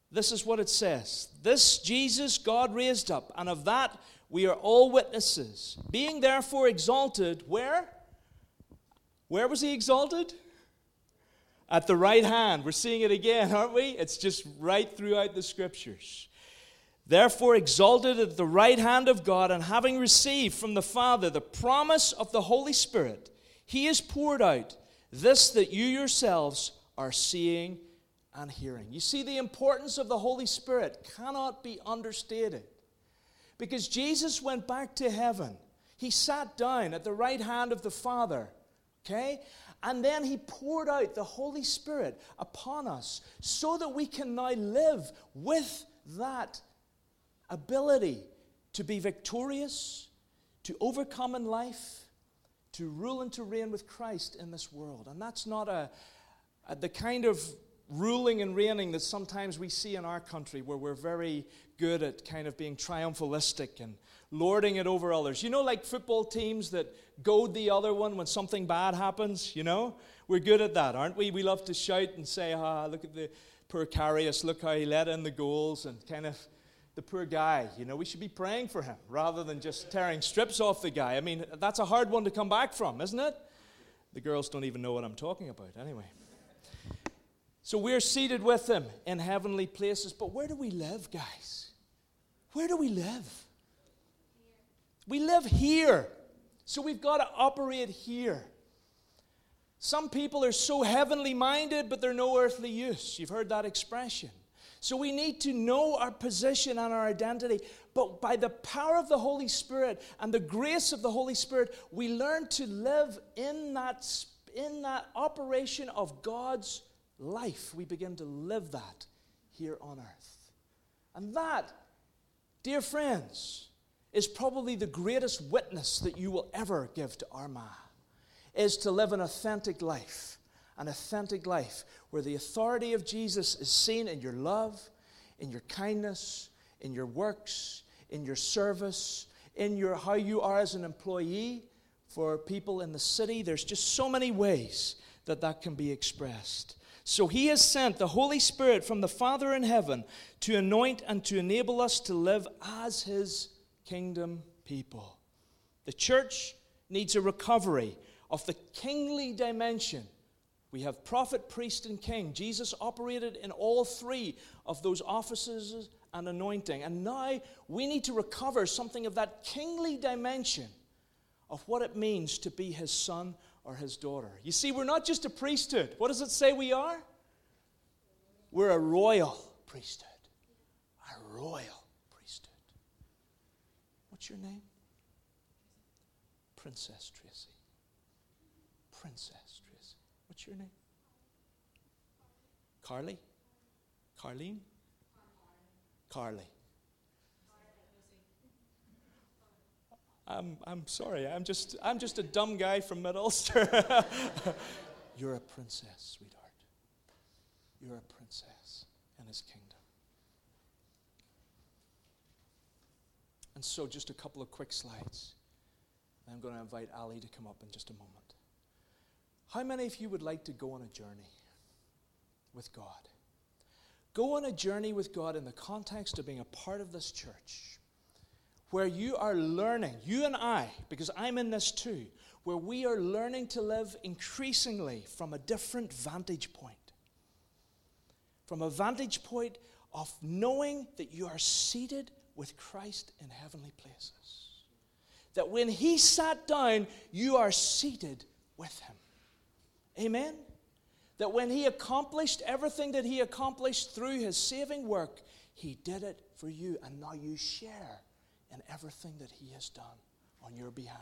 this is what it says. This Jesus God raised up, and of that we are all witnesses. Being therefore exalted, where? Where was he exalted? At the right hand. We're seeing it again, aren't we? It's just right throughout the Scriptures. Therefore exalted at the right hand of God, and having received from the Father the promise of the Holy Spirit, he has poured out this that you yourselves are seeing and hearing. You see, the importance of the Holy Spirit cannot be understated. Because Jesus went back to heaven. He sat down at the right hand of the Father. Okay? And then he poured out the Holy Spirit upon us so that we can now live with that ability to be victorious, to overcome in life, to rule and to reign with Christ in this world. And that's not the kind of ruling and reigning that sometimes we see in our country, where we're very good at kind of being triumphalistic and lording it over others. You know, like football teams that goad the other one when something bad happens, you know? We're good at that, aren't we? We love to shout and say, look at the poor Karius, look how he let in the goals, and kind of the poor guy. You know, we should be praying for him rather than just tearing strips off the guy. I mean, that's a hard one to come back from, isn't it? The girls don't even know what I'm talking about anyway. So we're seated with him in heavenly places. But where do we live, guys? Where do we live? We live here. So we've got to operate here. Some people are so heavenly minded, but they're no earthly use. You've heard that expression. So we need to know our position and our identity. But by the power of the Holy Spirit and the grace of the Holy Spirit, we learn to live in that operation of God's life. We begin to live that here on earth. And that, dear friends, is probably the greatest witness that you will ever give to Armagh, is to live an authentic life where the authority of Jesus is seen in your love, in your kindness, in your works, in your service, in your how you are as an employee for people in the city. There's just so many ways that can be expressed. So he has sent the Holy Spirit from the Father in heaven to anoint and to enable us to live as his kingdom people. The church needs a recovery of the kingly dimension. We have prophet, priest, and king. Jesus operated in all three of those offices and anointing. And now we need to recover something of that kingly dimension of what it means to be his son or his daughter. You see, we're not just a priesthood. What does it say we are? We're a royal priesthood. A royal priesthood. What's your name? Princess Tracy. Princess Tracy. What's your name? Carly? Carlene? Carly. I'm sorry. I'm just a dumb guy from Mid-Ulster. You're a princess, sweetheart. You're a princess in his kingdom. And so just a couple of quick slides. I'm going to invite Ali to come up in just a moment. How many of you would like to go on a journey with God? Go on a journey with God in the context of being a part of this church, where you are learning, you and I, because I'm in this too, where we are learning to live increasingly from a different vantage point. From a vantage point of knowing that you are seated with Christ in heavenly places. That when he sat down, you are seated with him. Amen? That when he accomplished everything that he accomplished through his saving work, he did it for you, and now you share in everything that he has done on your behalf.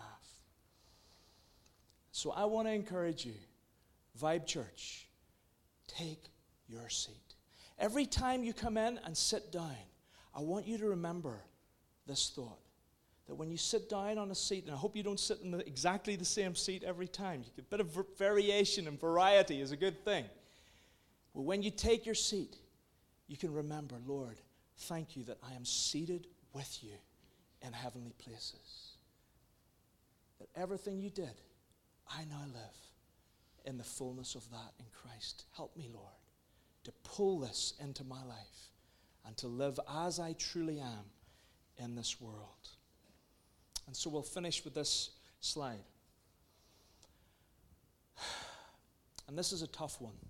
So I want to encourage you, Vibe Church, take your seat. Every time you come in and sit down, I want you to remember this thought. That when you sit down on a seat, and I hope you don't sit in exactly the same seat every time. A bit of variation and variety is a good thing. But when you take your seat, you can remember, Lord, thank you that I am seated with you in heavenly places. That everything you did, I now live in the fullness of that in Christ. Help me, Lord, to pull this into my life and to live as I truly am in this world. And so we'll finish with this slide. And this is a tough one.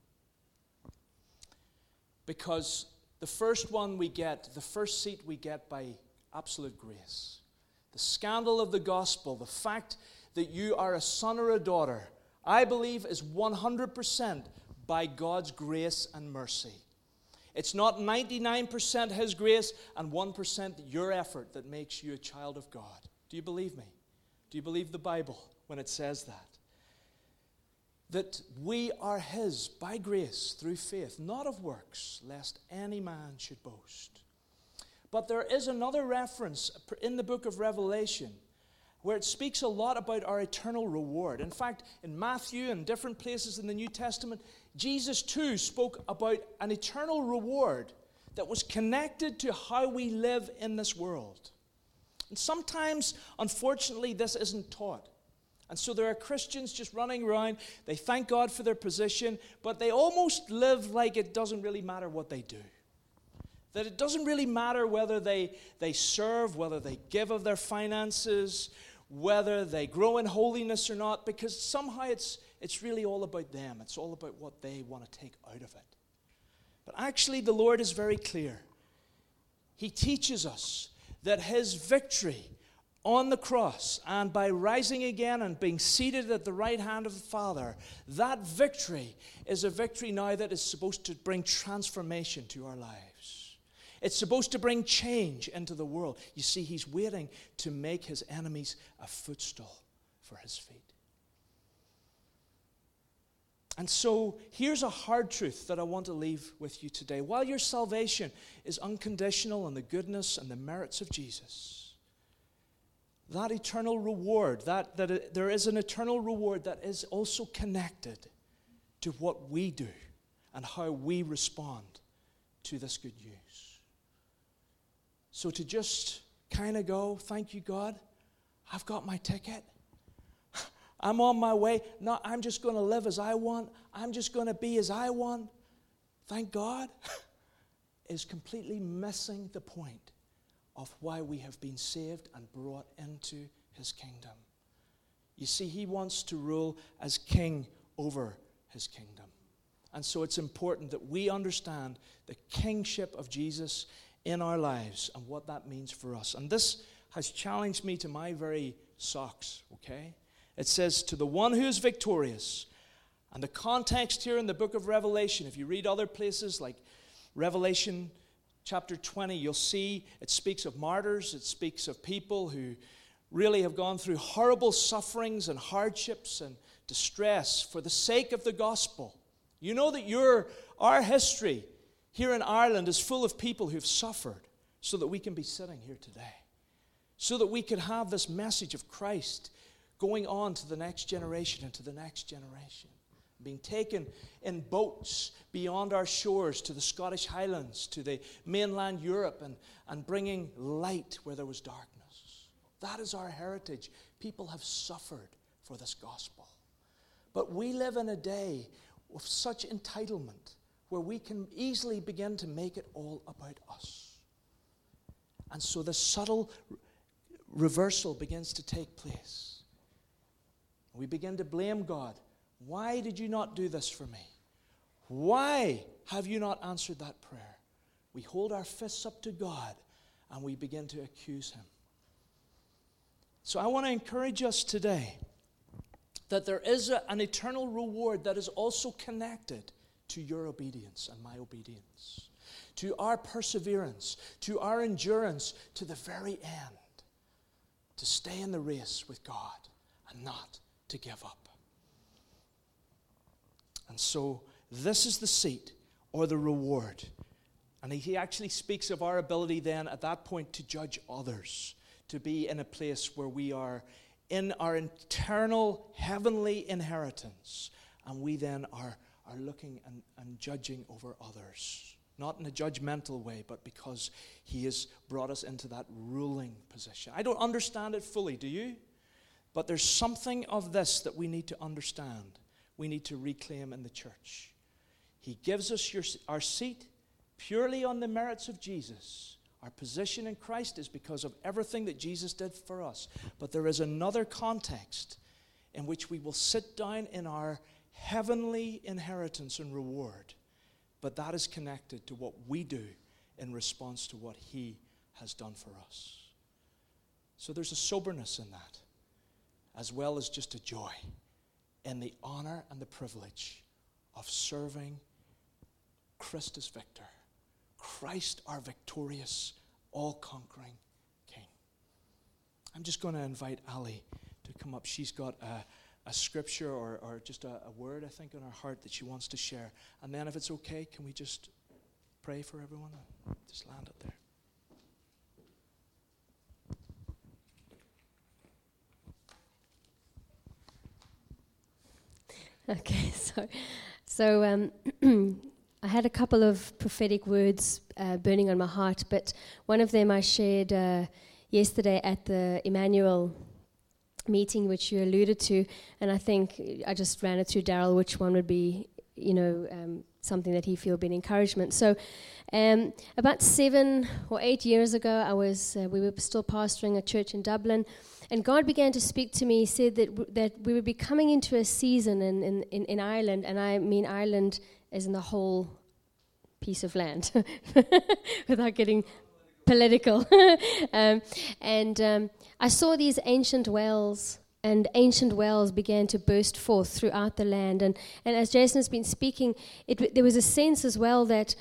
Because the first one we get, the first seat we get by absolute grace. The scandal of the gospel, the fact that you are a son or a daughter, I believe is 100% by God's grace and mercy. It's not 99% His grace and 1% your effort that makes you a child of God. Do you believe me? Do you believe the Bible when it says that? That we are His by grace through faith, not of works, lest any man should boast. But there is another reference in the book of Revelation where it speaks a lot about our eternal reward. In fact, in Matthew and different places in the New Testament, Jesus too spoke about an eternal reward that was connected to how we live in this world. And sometimes, unfortunately, this isn't taught. And so there are Christians just running around, they thank God for their position, but they almost live like it doesn't really matter what they do. That it doesn't really matter whether they serve, whether they give of their finances, whether they grow in holiness or not, because somehow it's really all about them. It's all about what they want to take out of it. But actually, the Lord is very clear. He teaches us that His victory on the cross and by rising again and being seated at the right hand of the Father, that victory is a victory now that is supposed to bring transformation to our lives. It's supposed to bring change into the world. You see, He's waiting to make His enemies a footstool for His feet. And so here's a hard truth that I want to leave with you today. While your salvation is unconditional in the goodness and the merits of Jesus, that eternal reward, there is an eternal reward that is also connected to what we do and how we respond to this good news. So to just kind of go, thank you, God, I've got my ticket. I'm on my way. No, I'm just going to live as I want. I'm just going to be as I want. Thank God, is completely missing the point of why we have been saved and brought into His kingdom. You see, He wants to rule as king over His kingdom. And so it's important that we understand the kingship of Jesus in our lives and what that means for us. And this has challenged me to my very socks, okay? It says, to the one who is victorious. And the context here in the book of Revelation, if you read other places like Revelation chapter 20, you'll see it speaks of martyrs. It speaks of people who really have gone through horrible sufferings and hardships and distress for the sake of the gospel. You know that our history here in Ireland is full of people who've suffered so that we can be sitting here today. So that we could have this message of Christ going on to the next generation and to the next generation. Being taken in boats beyond our shores to the Scottish Highlands, to the mainland Europe, and bringing light where there was darkness. That is our heritage. People have suffered for this gospel. But we live in a day of such entitlement where we can easily begin to make it all about us. And so the subtle reversal begins to take place. We begin to blame God. Why did you not do this for me? Why have you not answered that prayer? We hold our fists up to God and we begin to accuse Him. So I want to encourage us today that there is an eternal reward that is also connected to your obedience and my obedience, to our perseverance, to our endurance to the very end, to stay in the race with God and not to give up. And so this is the seat or the reward. And he actually speaks of our ability then at that point to judge others, to be in a place where we are in our eternal heavenly inheritance. And we then are looking and judging over others. Not in a judgmental way, but because He has brought us into that ruling position. I don't understand it fully, do you? But there's something of this that we need to understand. We need to reclaim in the church. He gives us our seat purely on the merits of Jesus. Our position in Christ is because of everything that Jesus did for us. But there is another context in which we will sit down in our heavenly inheritance and reward. But that is connected to what we do in response to what He has done for us. So there's a soberness in that, as well as just a joy in the honor and the privilege of serving Christus Victor, Christ our victorious, all-conquering King. I'm just going to invite Ali to come up. She's got a scripture or just a word, I think, on her heart that she wants to share. And then if it's okay, can we just pray for everyone? Just land it there. Okay, so I had a couple of prophetic words burning on my heart, but one of them I shared yesterday at the Emmanuel meeting, which you alluded to, and I think I just ran it through Daryl, which one would be, something that he feel be an encouragement. So about 7 or 8 years ago, we were still pastoring a church in Dublin, and God began to speak to me. He said that we would be coming into a season in Ireland, and I mean Ireland as in the whole piece of land, without getting political. I saw these ancient wells, and ancient wells began to burst forth throughout the land. And as Jason has been speaking, there was a sense as well that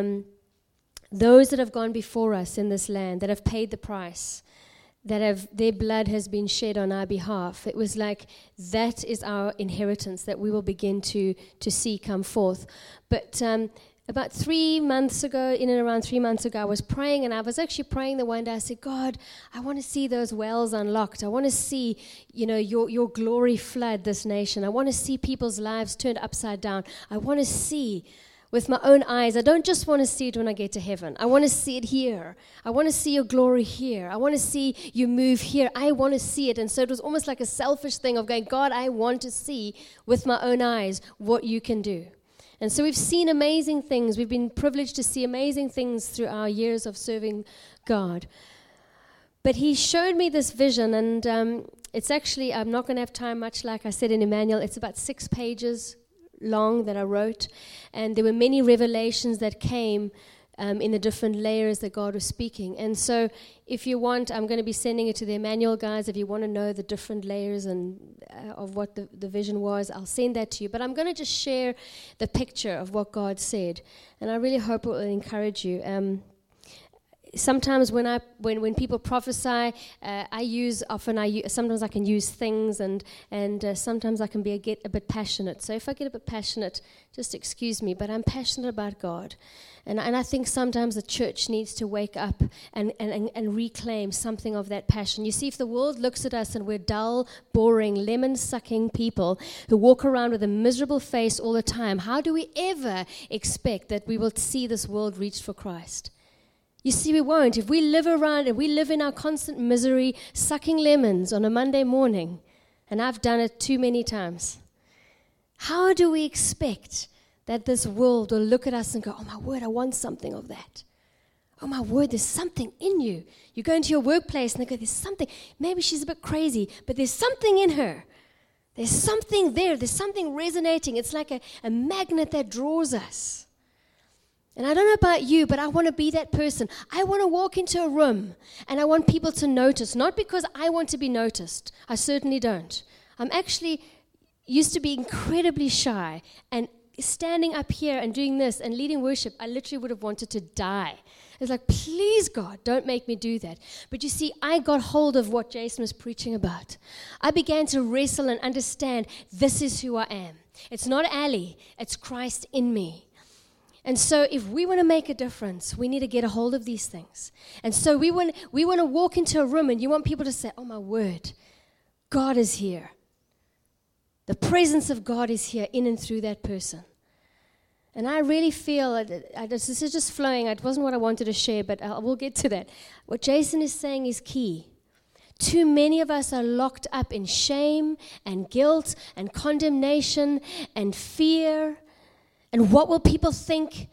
those that have gone before us in this land, that have paid the price, their blood has been shed on our behalf. It was like that is our inheritance that we will begin to see come forth. But about 3 months ago, in and around 3 months ago, I was praying, and I was actually praying the one day. I said, God, I want to see those wells unlocked. I want to see, your glory flood this nation. I want to see people's lives turned upside down. I want to see with my own eyes. I don't just want to see it when I get to heaven. I want to see it here. I want to see your glory here. I want to see you move here. I want to see it. And so it was almost like a selfish thing of going, God, I want to see with my own eyes what you can do. And so we've seen amazing things. We've been privileged to see amazing things through our years of serving God. But he showed me this vision, and it's actually, I'm not going to have time much, like I said in Emmanuel. It's about 6 pages long that I wrote, and there were many revelations that came in the different layers that God was speaking. And so if you want, I'm going to be sending it to the Emmanuel guys. If you want to know the different layers and of what the vision was, I'll send that to you. But I'm going to just share the picture of what God said, and I really hope it will encourage you. Sometimes when people prophesy, sometimes I can use things, and sometimes I can get a bit passionate. So if I get a bit passionate, just excuse me, but I'm passionate about God. And I think sometimes the church needs to wake up and reclaim something of that passion. You see, if the world looks at us and we're dull, boring, lemon-sucking people who walk around with a miserable face all the time, how do we ever expect that we will see this world reached for Christ? You see, we won't. If we live around and we live in our constant misery, sucking lemons on a Monday morning, and I've done it too many times, how do we expect that this world will look at us and go, oh my word, I want something of that. Oh my word, there's something in you. You go into your workplace and they go, there's something. Maybe she's a bit crazy, but there's something in her. There's something there. There's something resonating. It's like a magnet that draws us. And I don't know about you, but I want to be that person. I want to walk into a room and I want people to notice, not because I want to be noticed. I certainly don't. I'm actually used to be incredibly shy, and standing up here and doing this and leading worship, I literally would have wanted to die. It's like, please, God, don't make me do that. But you see, I got hold of what Jason was preaching about. I began to wrestle and understand this is who I am. It's not Ali, it's Christ in me. And so if we want to make a difference, we need to get a hold of these things. And so we want to walk into a room and you want people to say, oh my word, God is here. The presence of God is here in and through that person. And I really feel, this is just flowing. It wasn't what I wanted to share, but we'll get to that. What Jason is saying is key. Too many of us are locked up in shame and guilt and condemnation and fear. And what will people think?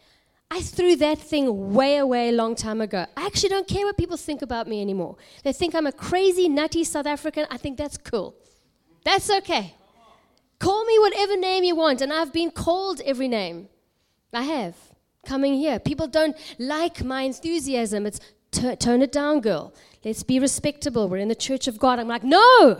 I threw that thing way away a long time ago. I actually don't care what people think about me anymore. They think I'm a crazy, nutty South African. I think that's cool. That's okay. Call me whatever name you want, and I've been called every name. I have. Coming here. People don't like my enthusiasm. It's tone it down, girl. Let's be respectable. We're in the church of God. I'm like, no!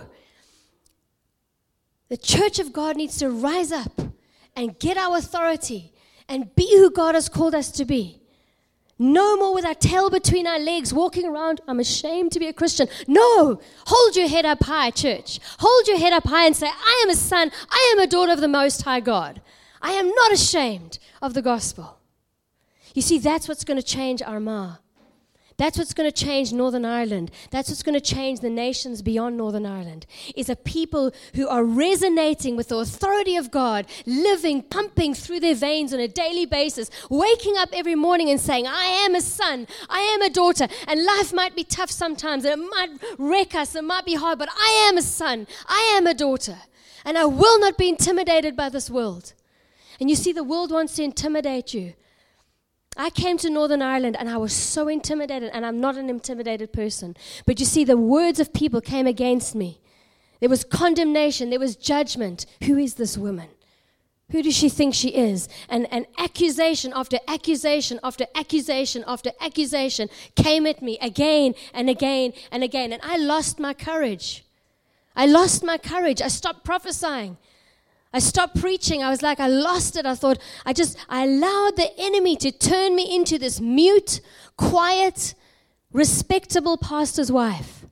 The church of God needs to rise up and get our authority and be who God has called us to be. No more with our tail between our legs, walking around, I'm ashamed to be a Christian. No! Hold your head up high, church. Hold your head up high and say, I am a son, I am a daughter of the Most High God. I am not ashamed of the gospel. You see, that's what's going to change Armagh. That's what's going to change Northern Ireland. That's what's going to change the nations beyond Northern Ireland, is a people who are resonating with the authority of God, living, pumping through their veins on a daily basis, waking up every morning and saying, I am a son, I am a daughter, and life might be tough sometimes, and it might wreck us, it might be hard, but I am a son, I am a daughter, and I will not be intimidated by this world. And you see, the world wants to intimidate you. I came to Northern Ireland and I was so intimidated, and I'm not an intimidated person. But you see, the words of people came against me. There was condemnation, there was judgment. Who is this woman? Who does she think she is? And accusation after accusation after accusation after accusation came at me again and again and again. And I lost my courage. I stopped prophesying. I stopped preaching. I was like, I lost it. I thought, I allowed the enemy to turn me into this mute, quiet, respectable pastor's wife.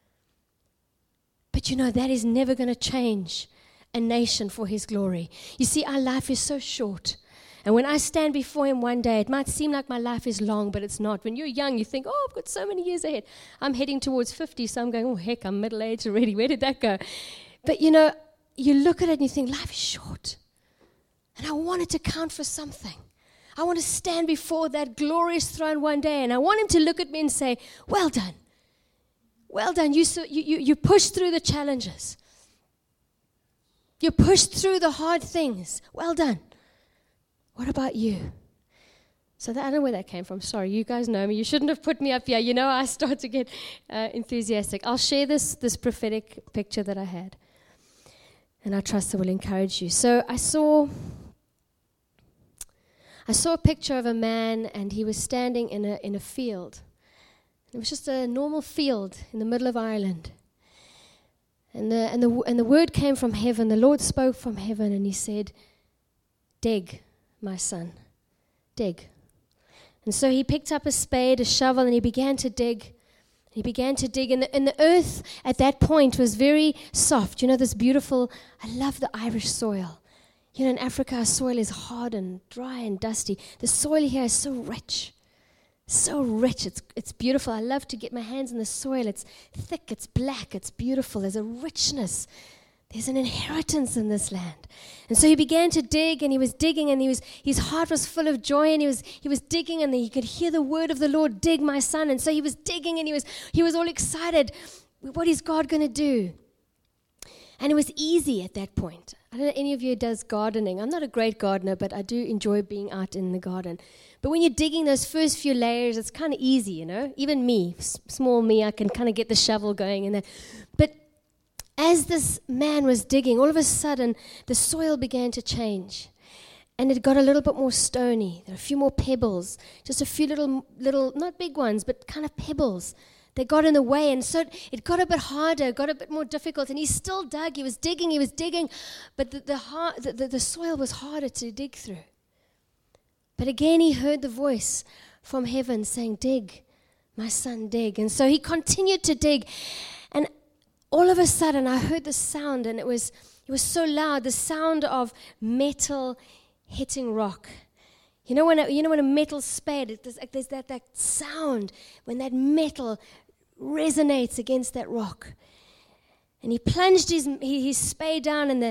But you know, that is never going to change a nation for his glory. You see, our life is so short. And when I stand before him one day, it might seem like my life is long, but it's not. When you're young, you think, oh, I've got so many years ahead. I'm heading towards 50, so I'm going, oh, heck, I'm middle-aged already. Where did that go? But you know, you look at it and you think, life is short. And I want it to count for something. I want to stand before that glorious throne one day, and I want him to look at me and say, well done. Well done. You pushed through the challenges. You pushed through the hard things. Well done. What about you? So I don't know where that came from. Sorry, you guys know me. You shouldn't have put me up here. You know, I start to get enthusiastic. I'll share this prophetic picture that I had. And I trust it will encourage you. So I saw a picture of a man, and he was standing in a field. It was just a normal field in the middle of Ireland. And the word came from heaven. The Lord spoke from heaven, and he said, dig, my son, dig. And so he picked up a spade, a shovel, and he began to dig. He began to dig, and the earth at that point was very soft. You know, this beautiful, I love the Irish soil. You know, in Africa, our soil is hard and dry and dusty. The soil here is so rich. So rich. It's beautiful. I love to get my hands in the soil. It's thick, it's black, it's beautiful. There's a richness. There's an inheritance in this land. And so he began to dig, and he was digging, and his heart was full of joy, and he was digging, and he could hear the word of the Lord, dig, my son. And so he was digging, and he was all excited. What is God going to do? And it was easy at that point. I don't know if any of you does gardening. I'm not a great gardener, but I do enjoy being out in the garden. But when you're digging those first few layers, it's kind of easy, you know. Even me, small me, I can kind of get the shovel going. But as this man was digging, all of a sudden, the soil began to change. And it got a little bit more stony. There were a few more pebbles, just a few little, not big ones, but kind of pebbles. They got in the way, and so it got a bit harder, got a bit more difficult. And he still dug. He was digging, but the soil was harder to dig through. But again, he heard the voice from heaven saying, dig, my son, dig. And so he continued to dig. And all of a sudden, I heard the sound, and it was so loud, the sound of metal hitting rock. You know when a metal spade, there's that sound when that metal resonates against that rock. And he plunged his spade down, and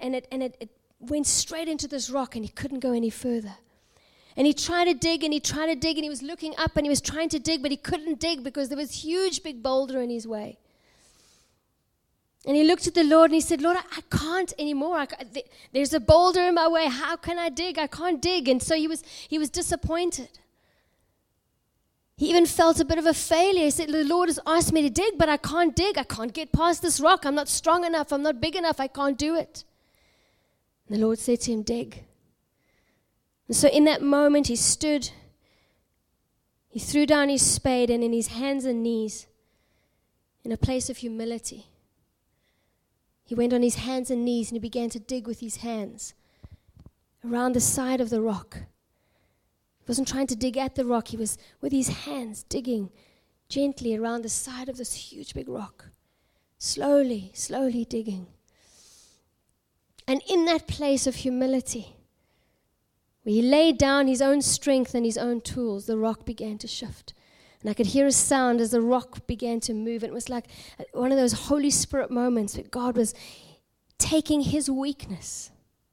it went straight into this rock, and he couldn't go any further. And he tried to dig, and he was looking up, and he was trying to dig, but he couldn't dig because there was a huge big boulder in his way. And he looked at the Lord and he said, Lord, I can't anymore. There's a boulder in my way. How can I dig? I can't dig. And so he was disappointed. He even felt a bit of a failure. He said, the Lord has asked me to dig, but I can't dig. I can't get past this rock. I'm not strong enough. I'm not big enough. I can't do it. And the Lord said to him, dig. And so in that moment, he stood. He threw down his spade, and in his hands and knees, in a place of humility, he went on his hands and knees and he began to dig with his hands around the side of the rock. He wasn't trying to dig at the rock. He was with his hands digging gently around the side of this huge big rock. Slowly, slowly digging. And in that place of humility, where he laid down his own strength and his own tools, the rock began to shift. And I could hear a sound as the rock began to move. And it was like one of those Holy Spirit moments where God was taking his weakness,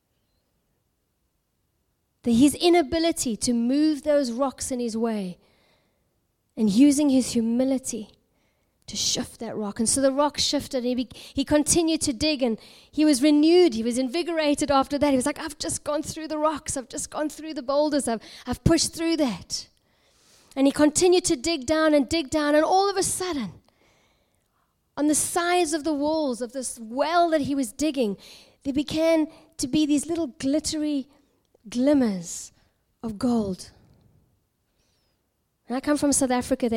his inability to move those rocks in his way, and using his humility to shift that rock. And so the rock shifted, and he continued to dig, and he was renewed. He was invigorated after that. He was like, I've just gone through the rocks. I've just gone through the boulders. I've pushed through that. And he continued to dig down, and all of a sudden, on the sides of the walls of this well that he was digging, there began to be these little glittery glimmers of gold. And I come from South Africa.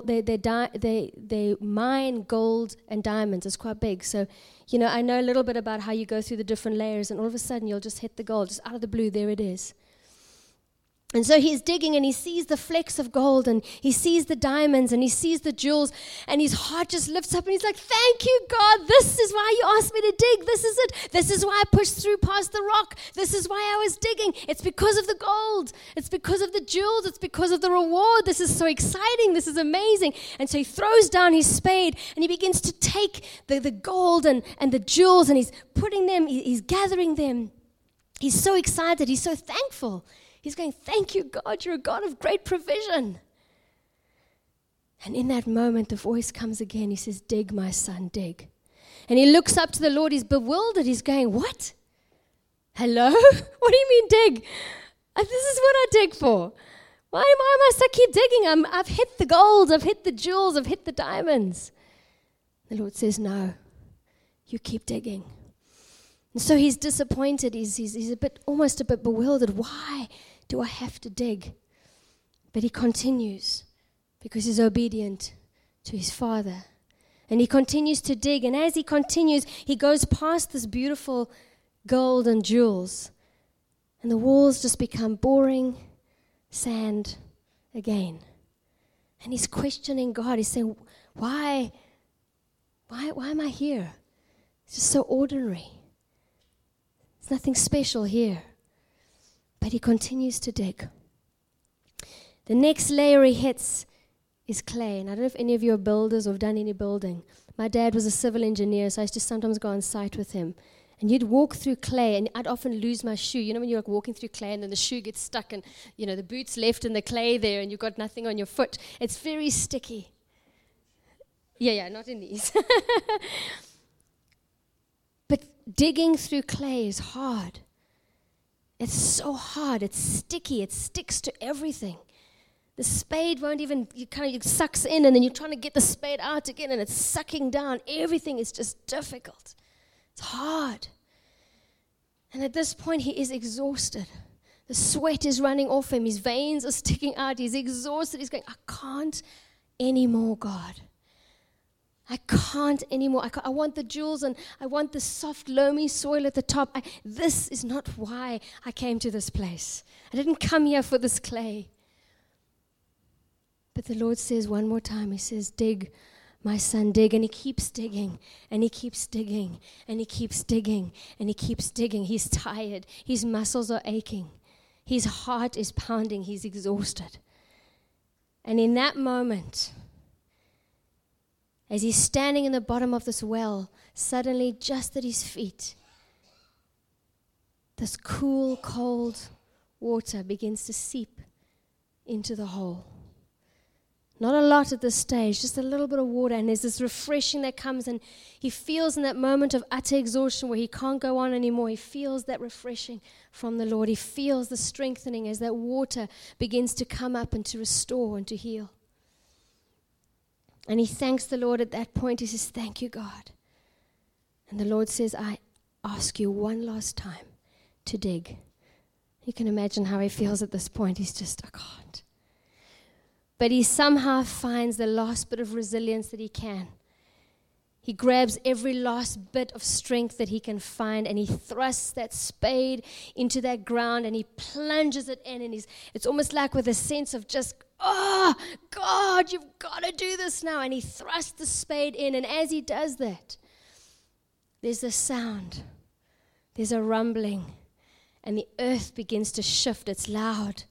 They mine gold and diamonds. It's quite big. So, I know a little bit about how you go through the different layers, and all of a sudden you'll just hit the gold. Just out of the blue, there it is. And so he's digging, and he sees the flecks of gold, and he sees the diamonds, and he sees the jewels, and his heart just lifts up, and he's like, thank you, God. This is why you asked me to dig. This is it. This is why I pushed through past the rock. This is why I was digging. It's because of the gold. It's because of the jewels. It's because of the reward. This is so exciting. This is amazing. And so he throws down his spade, and he begins to take the gold and the jewels, and he's putting them, he's gathering them. He's so excited. He's so thankful. He's going, thank you, God. You're a God of great provision. And in that moment, the voice comes again. He says, dig, my son, dig. And he looks up to the Lord. He's bewildered. He's going, what? Hello? What do you mean dig? This is what I dig for. Why am I so keep digging? I've hit the gold. I've hit the jewels. I've hit the diamonds. The Lord says, no, you keep digging. And so he's disappointed. He's almost a bit bewildered. Why do I have to dig? But he continues because he's obedient to his father. And he continues to dig. And as he continues, he goes past this beautiful gold and jewels. And the walls just become boring sand again. And he's questioning God. He's saying, why am I here? It's just so ordinary. There's nothing special here. But he continues to dig. The next layer he hits is clay. And I don't know if any of you are builders or have done any building. My dad was a civil engineer, so I used to sometimes go on site with him. And you'd walk through clay, and I'd often lose my shoe. You know when you're like walking through clay, and then the shoe gets stuck, and the boot's left in the clay there, and you've got nothing on your foot. It's very sticky. Yeah, not in these. But digging through clay is hard. It's so hard. It's sticky. It sticks to everything. The spade won't even, it sucks in, and then you're trying to get the spade out again, and it's sucking down. Everything is just difficult. It's hard. And at this point, he is exhausted. The sweat is running off him. His veins are sticking out. He's exhausted. He's going, I can't anymore, God. I can't anymore. I want the jewels, and I want the soft, loamy soil at the top. This is not why I came to this place. I didn't come here for this clay. But the Lord says one more time, he says, dig, my son, dig. And he keeps digging, and he keeps digging, and he keeps digging, and he keeps digging. He's tired. His muscles are aching. His heart is pounding. He's exhausted. And in that moment, as he's standing in the bottom of this well, suddenly just at his feet, this cool, cold water begins to seep into the hole. Not a lot at this stage, just a little bit of water. And there's this refreshing that comes, and he feels in that moment of utter exhaustion where he can't go on anymore, he feels that refreshing from the Lord. He feels the strengthening as that water begins to come up and to restore and to heal. And he thanks the Lord at that point. He says, thank you, God. And the Lord says, I ask you one last time to dig. You can imagine how he feels at this point. He's just, I can't. But he somehow finds the last bit of resilience that he can. He grabs every last bit of strength that he can find, and he thrusts that spade into that ground, and he plunges it in, and it's almost like with a sense of just, oh, God, you've got to do this now. And he thrusts the spade in, and as he does that, there's a sound. There's a rumbling, and the earth begins to shift. It's loud.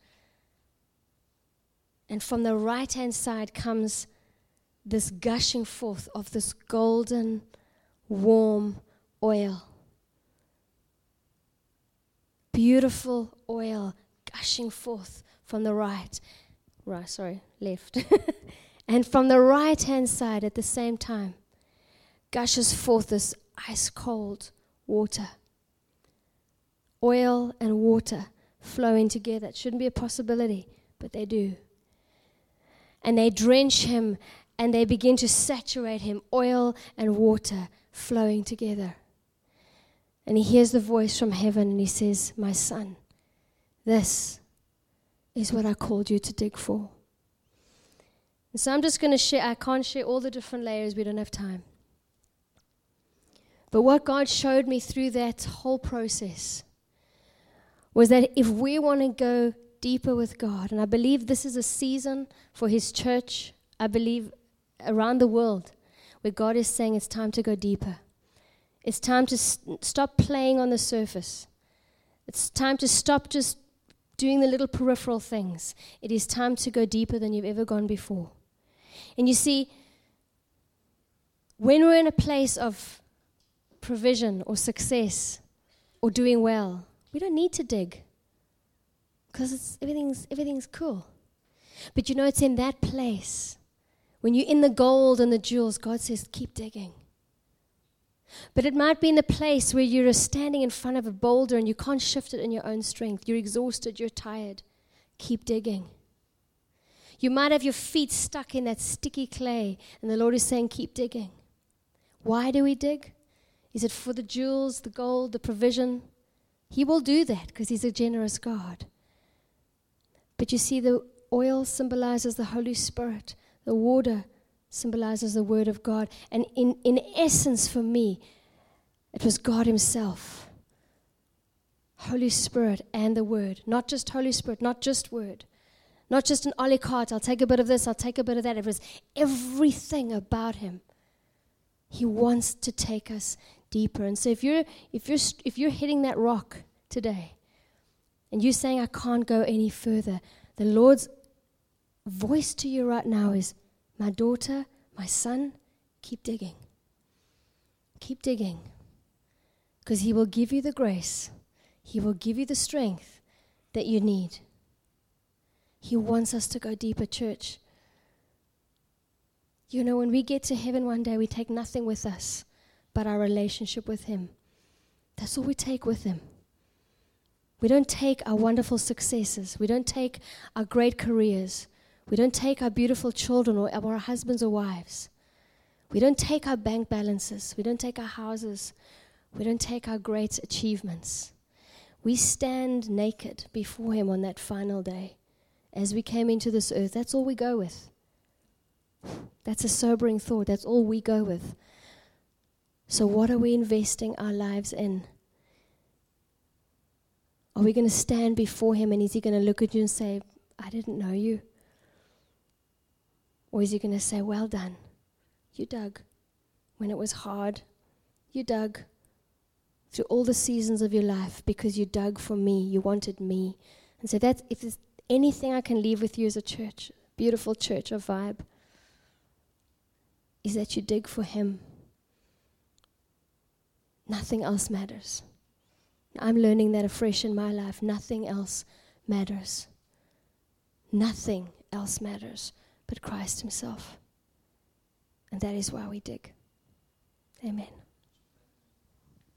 And from the right-hand side comes this gushing forth of this golden, warm oil. Beautiful oil gushing forth from the left. And from the right-hand side at the same time gushes forth this ice-cold water. Oil and water flowing together. It shouldn't be a possibility, but they do. And they drench him, and they begin to saturate him, oil and water flowing together. And he hears the voice from heaven, and he says, my son, this is what I called you to dig for. And so I'm just going to share, I can't share all the different layers, we don't have time. But what God showed me through that whole process was that if we want to go deeper with God, and I believe this is a season for his church, I believe around the world, where God is saying it's time to go deeper. It's time to stop playing on the surface. It's time to stop just doing the little peripheral things. It is time to go deeper than you've ever gone before. And you see, when we're in a place of provision or success or doing well, we don't need to dig. Because everything's cool. But you know, it's in that place, when you're in the gold and the jewels, God says, keep digging. But it might be in the place where you're standing in front of a boulder and you can't shift it in your own strength. You're exhausted, you're tired. Keep digging. You might have your feet stuck in that sticky clay, and the Lord is saying, keep digging. Why do we dig? Is it for the jewels, the gold, the provision? He will do that because he's a generous God. But you see, the oil symbolizes the Holy Spirit. The water symbolizes the Word of God. And in essence, for me, it was God himself. Holy Spirit and the Word. Not just Holy Spirit, not just Word. Not just an a la carte, I'll take a bit of this, I'll take a bit of that. It was everything about him. He wants to take us deeper. And so if you're hitting that rock today, and you're saying, I can't go any further, the Lord's voice to you right now is, my daughter, my son, keep digging. Keep digging. Because he will give you the grace. He will give you the strength that you need. He wants us to go deeper, church. You know, when we get to heaven one day, we take nothing with us but our relationship with him. That's all we take with him. We don't take our wonderful successes. We don't take our great careers. We don't take our beautiful children or our husbands or wives. We don't take our bank balances. We don't take our houses. We don't take our great achievements. We stand naked before him on that final day. As we came into this earth, that's all we go with. That's a sobering thought. That's all we go with. So what are we investing our lives in? Are we going to stand before him and is he going to look at you and say, I didn't know you? Or is he going to say, well done. You dug. When it was hard, you dug through all the seasons of your life because you dug for me. You wanted me. And so that's, if there's anything I can leave with you as a church, beautiful church of Vibe, is that you dig for him. Nothing else matters. I'm learning that afresh in my life. Nothing else matters. Nothing else matters but Christ himself. And that is why we dig. Amen.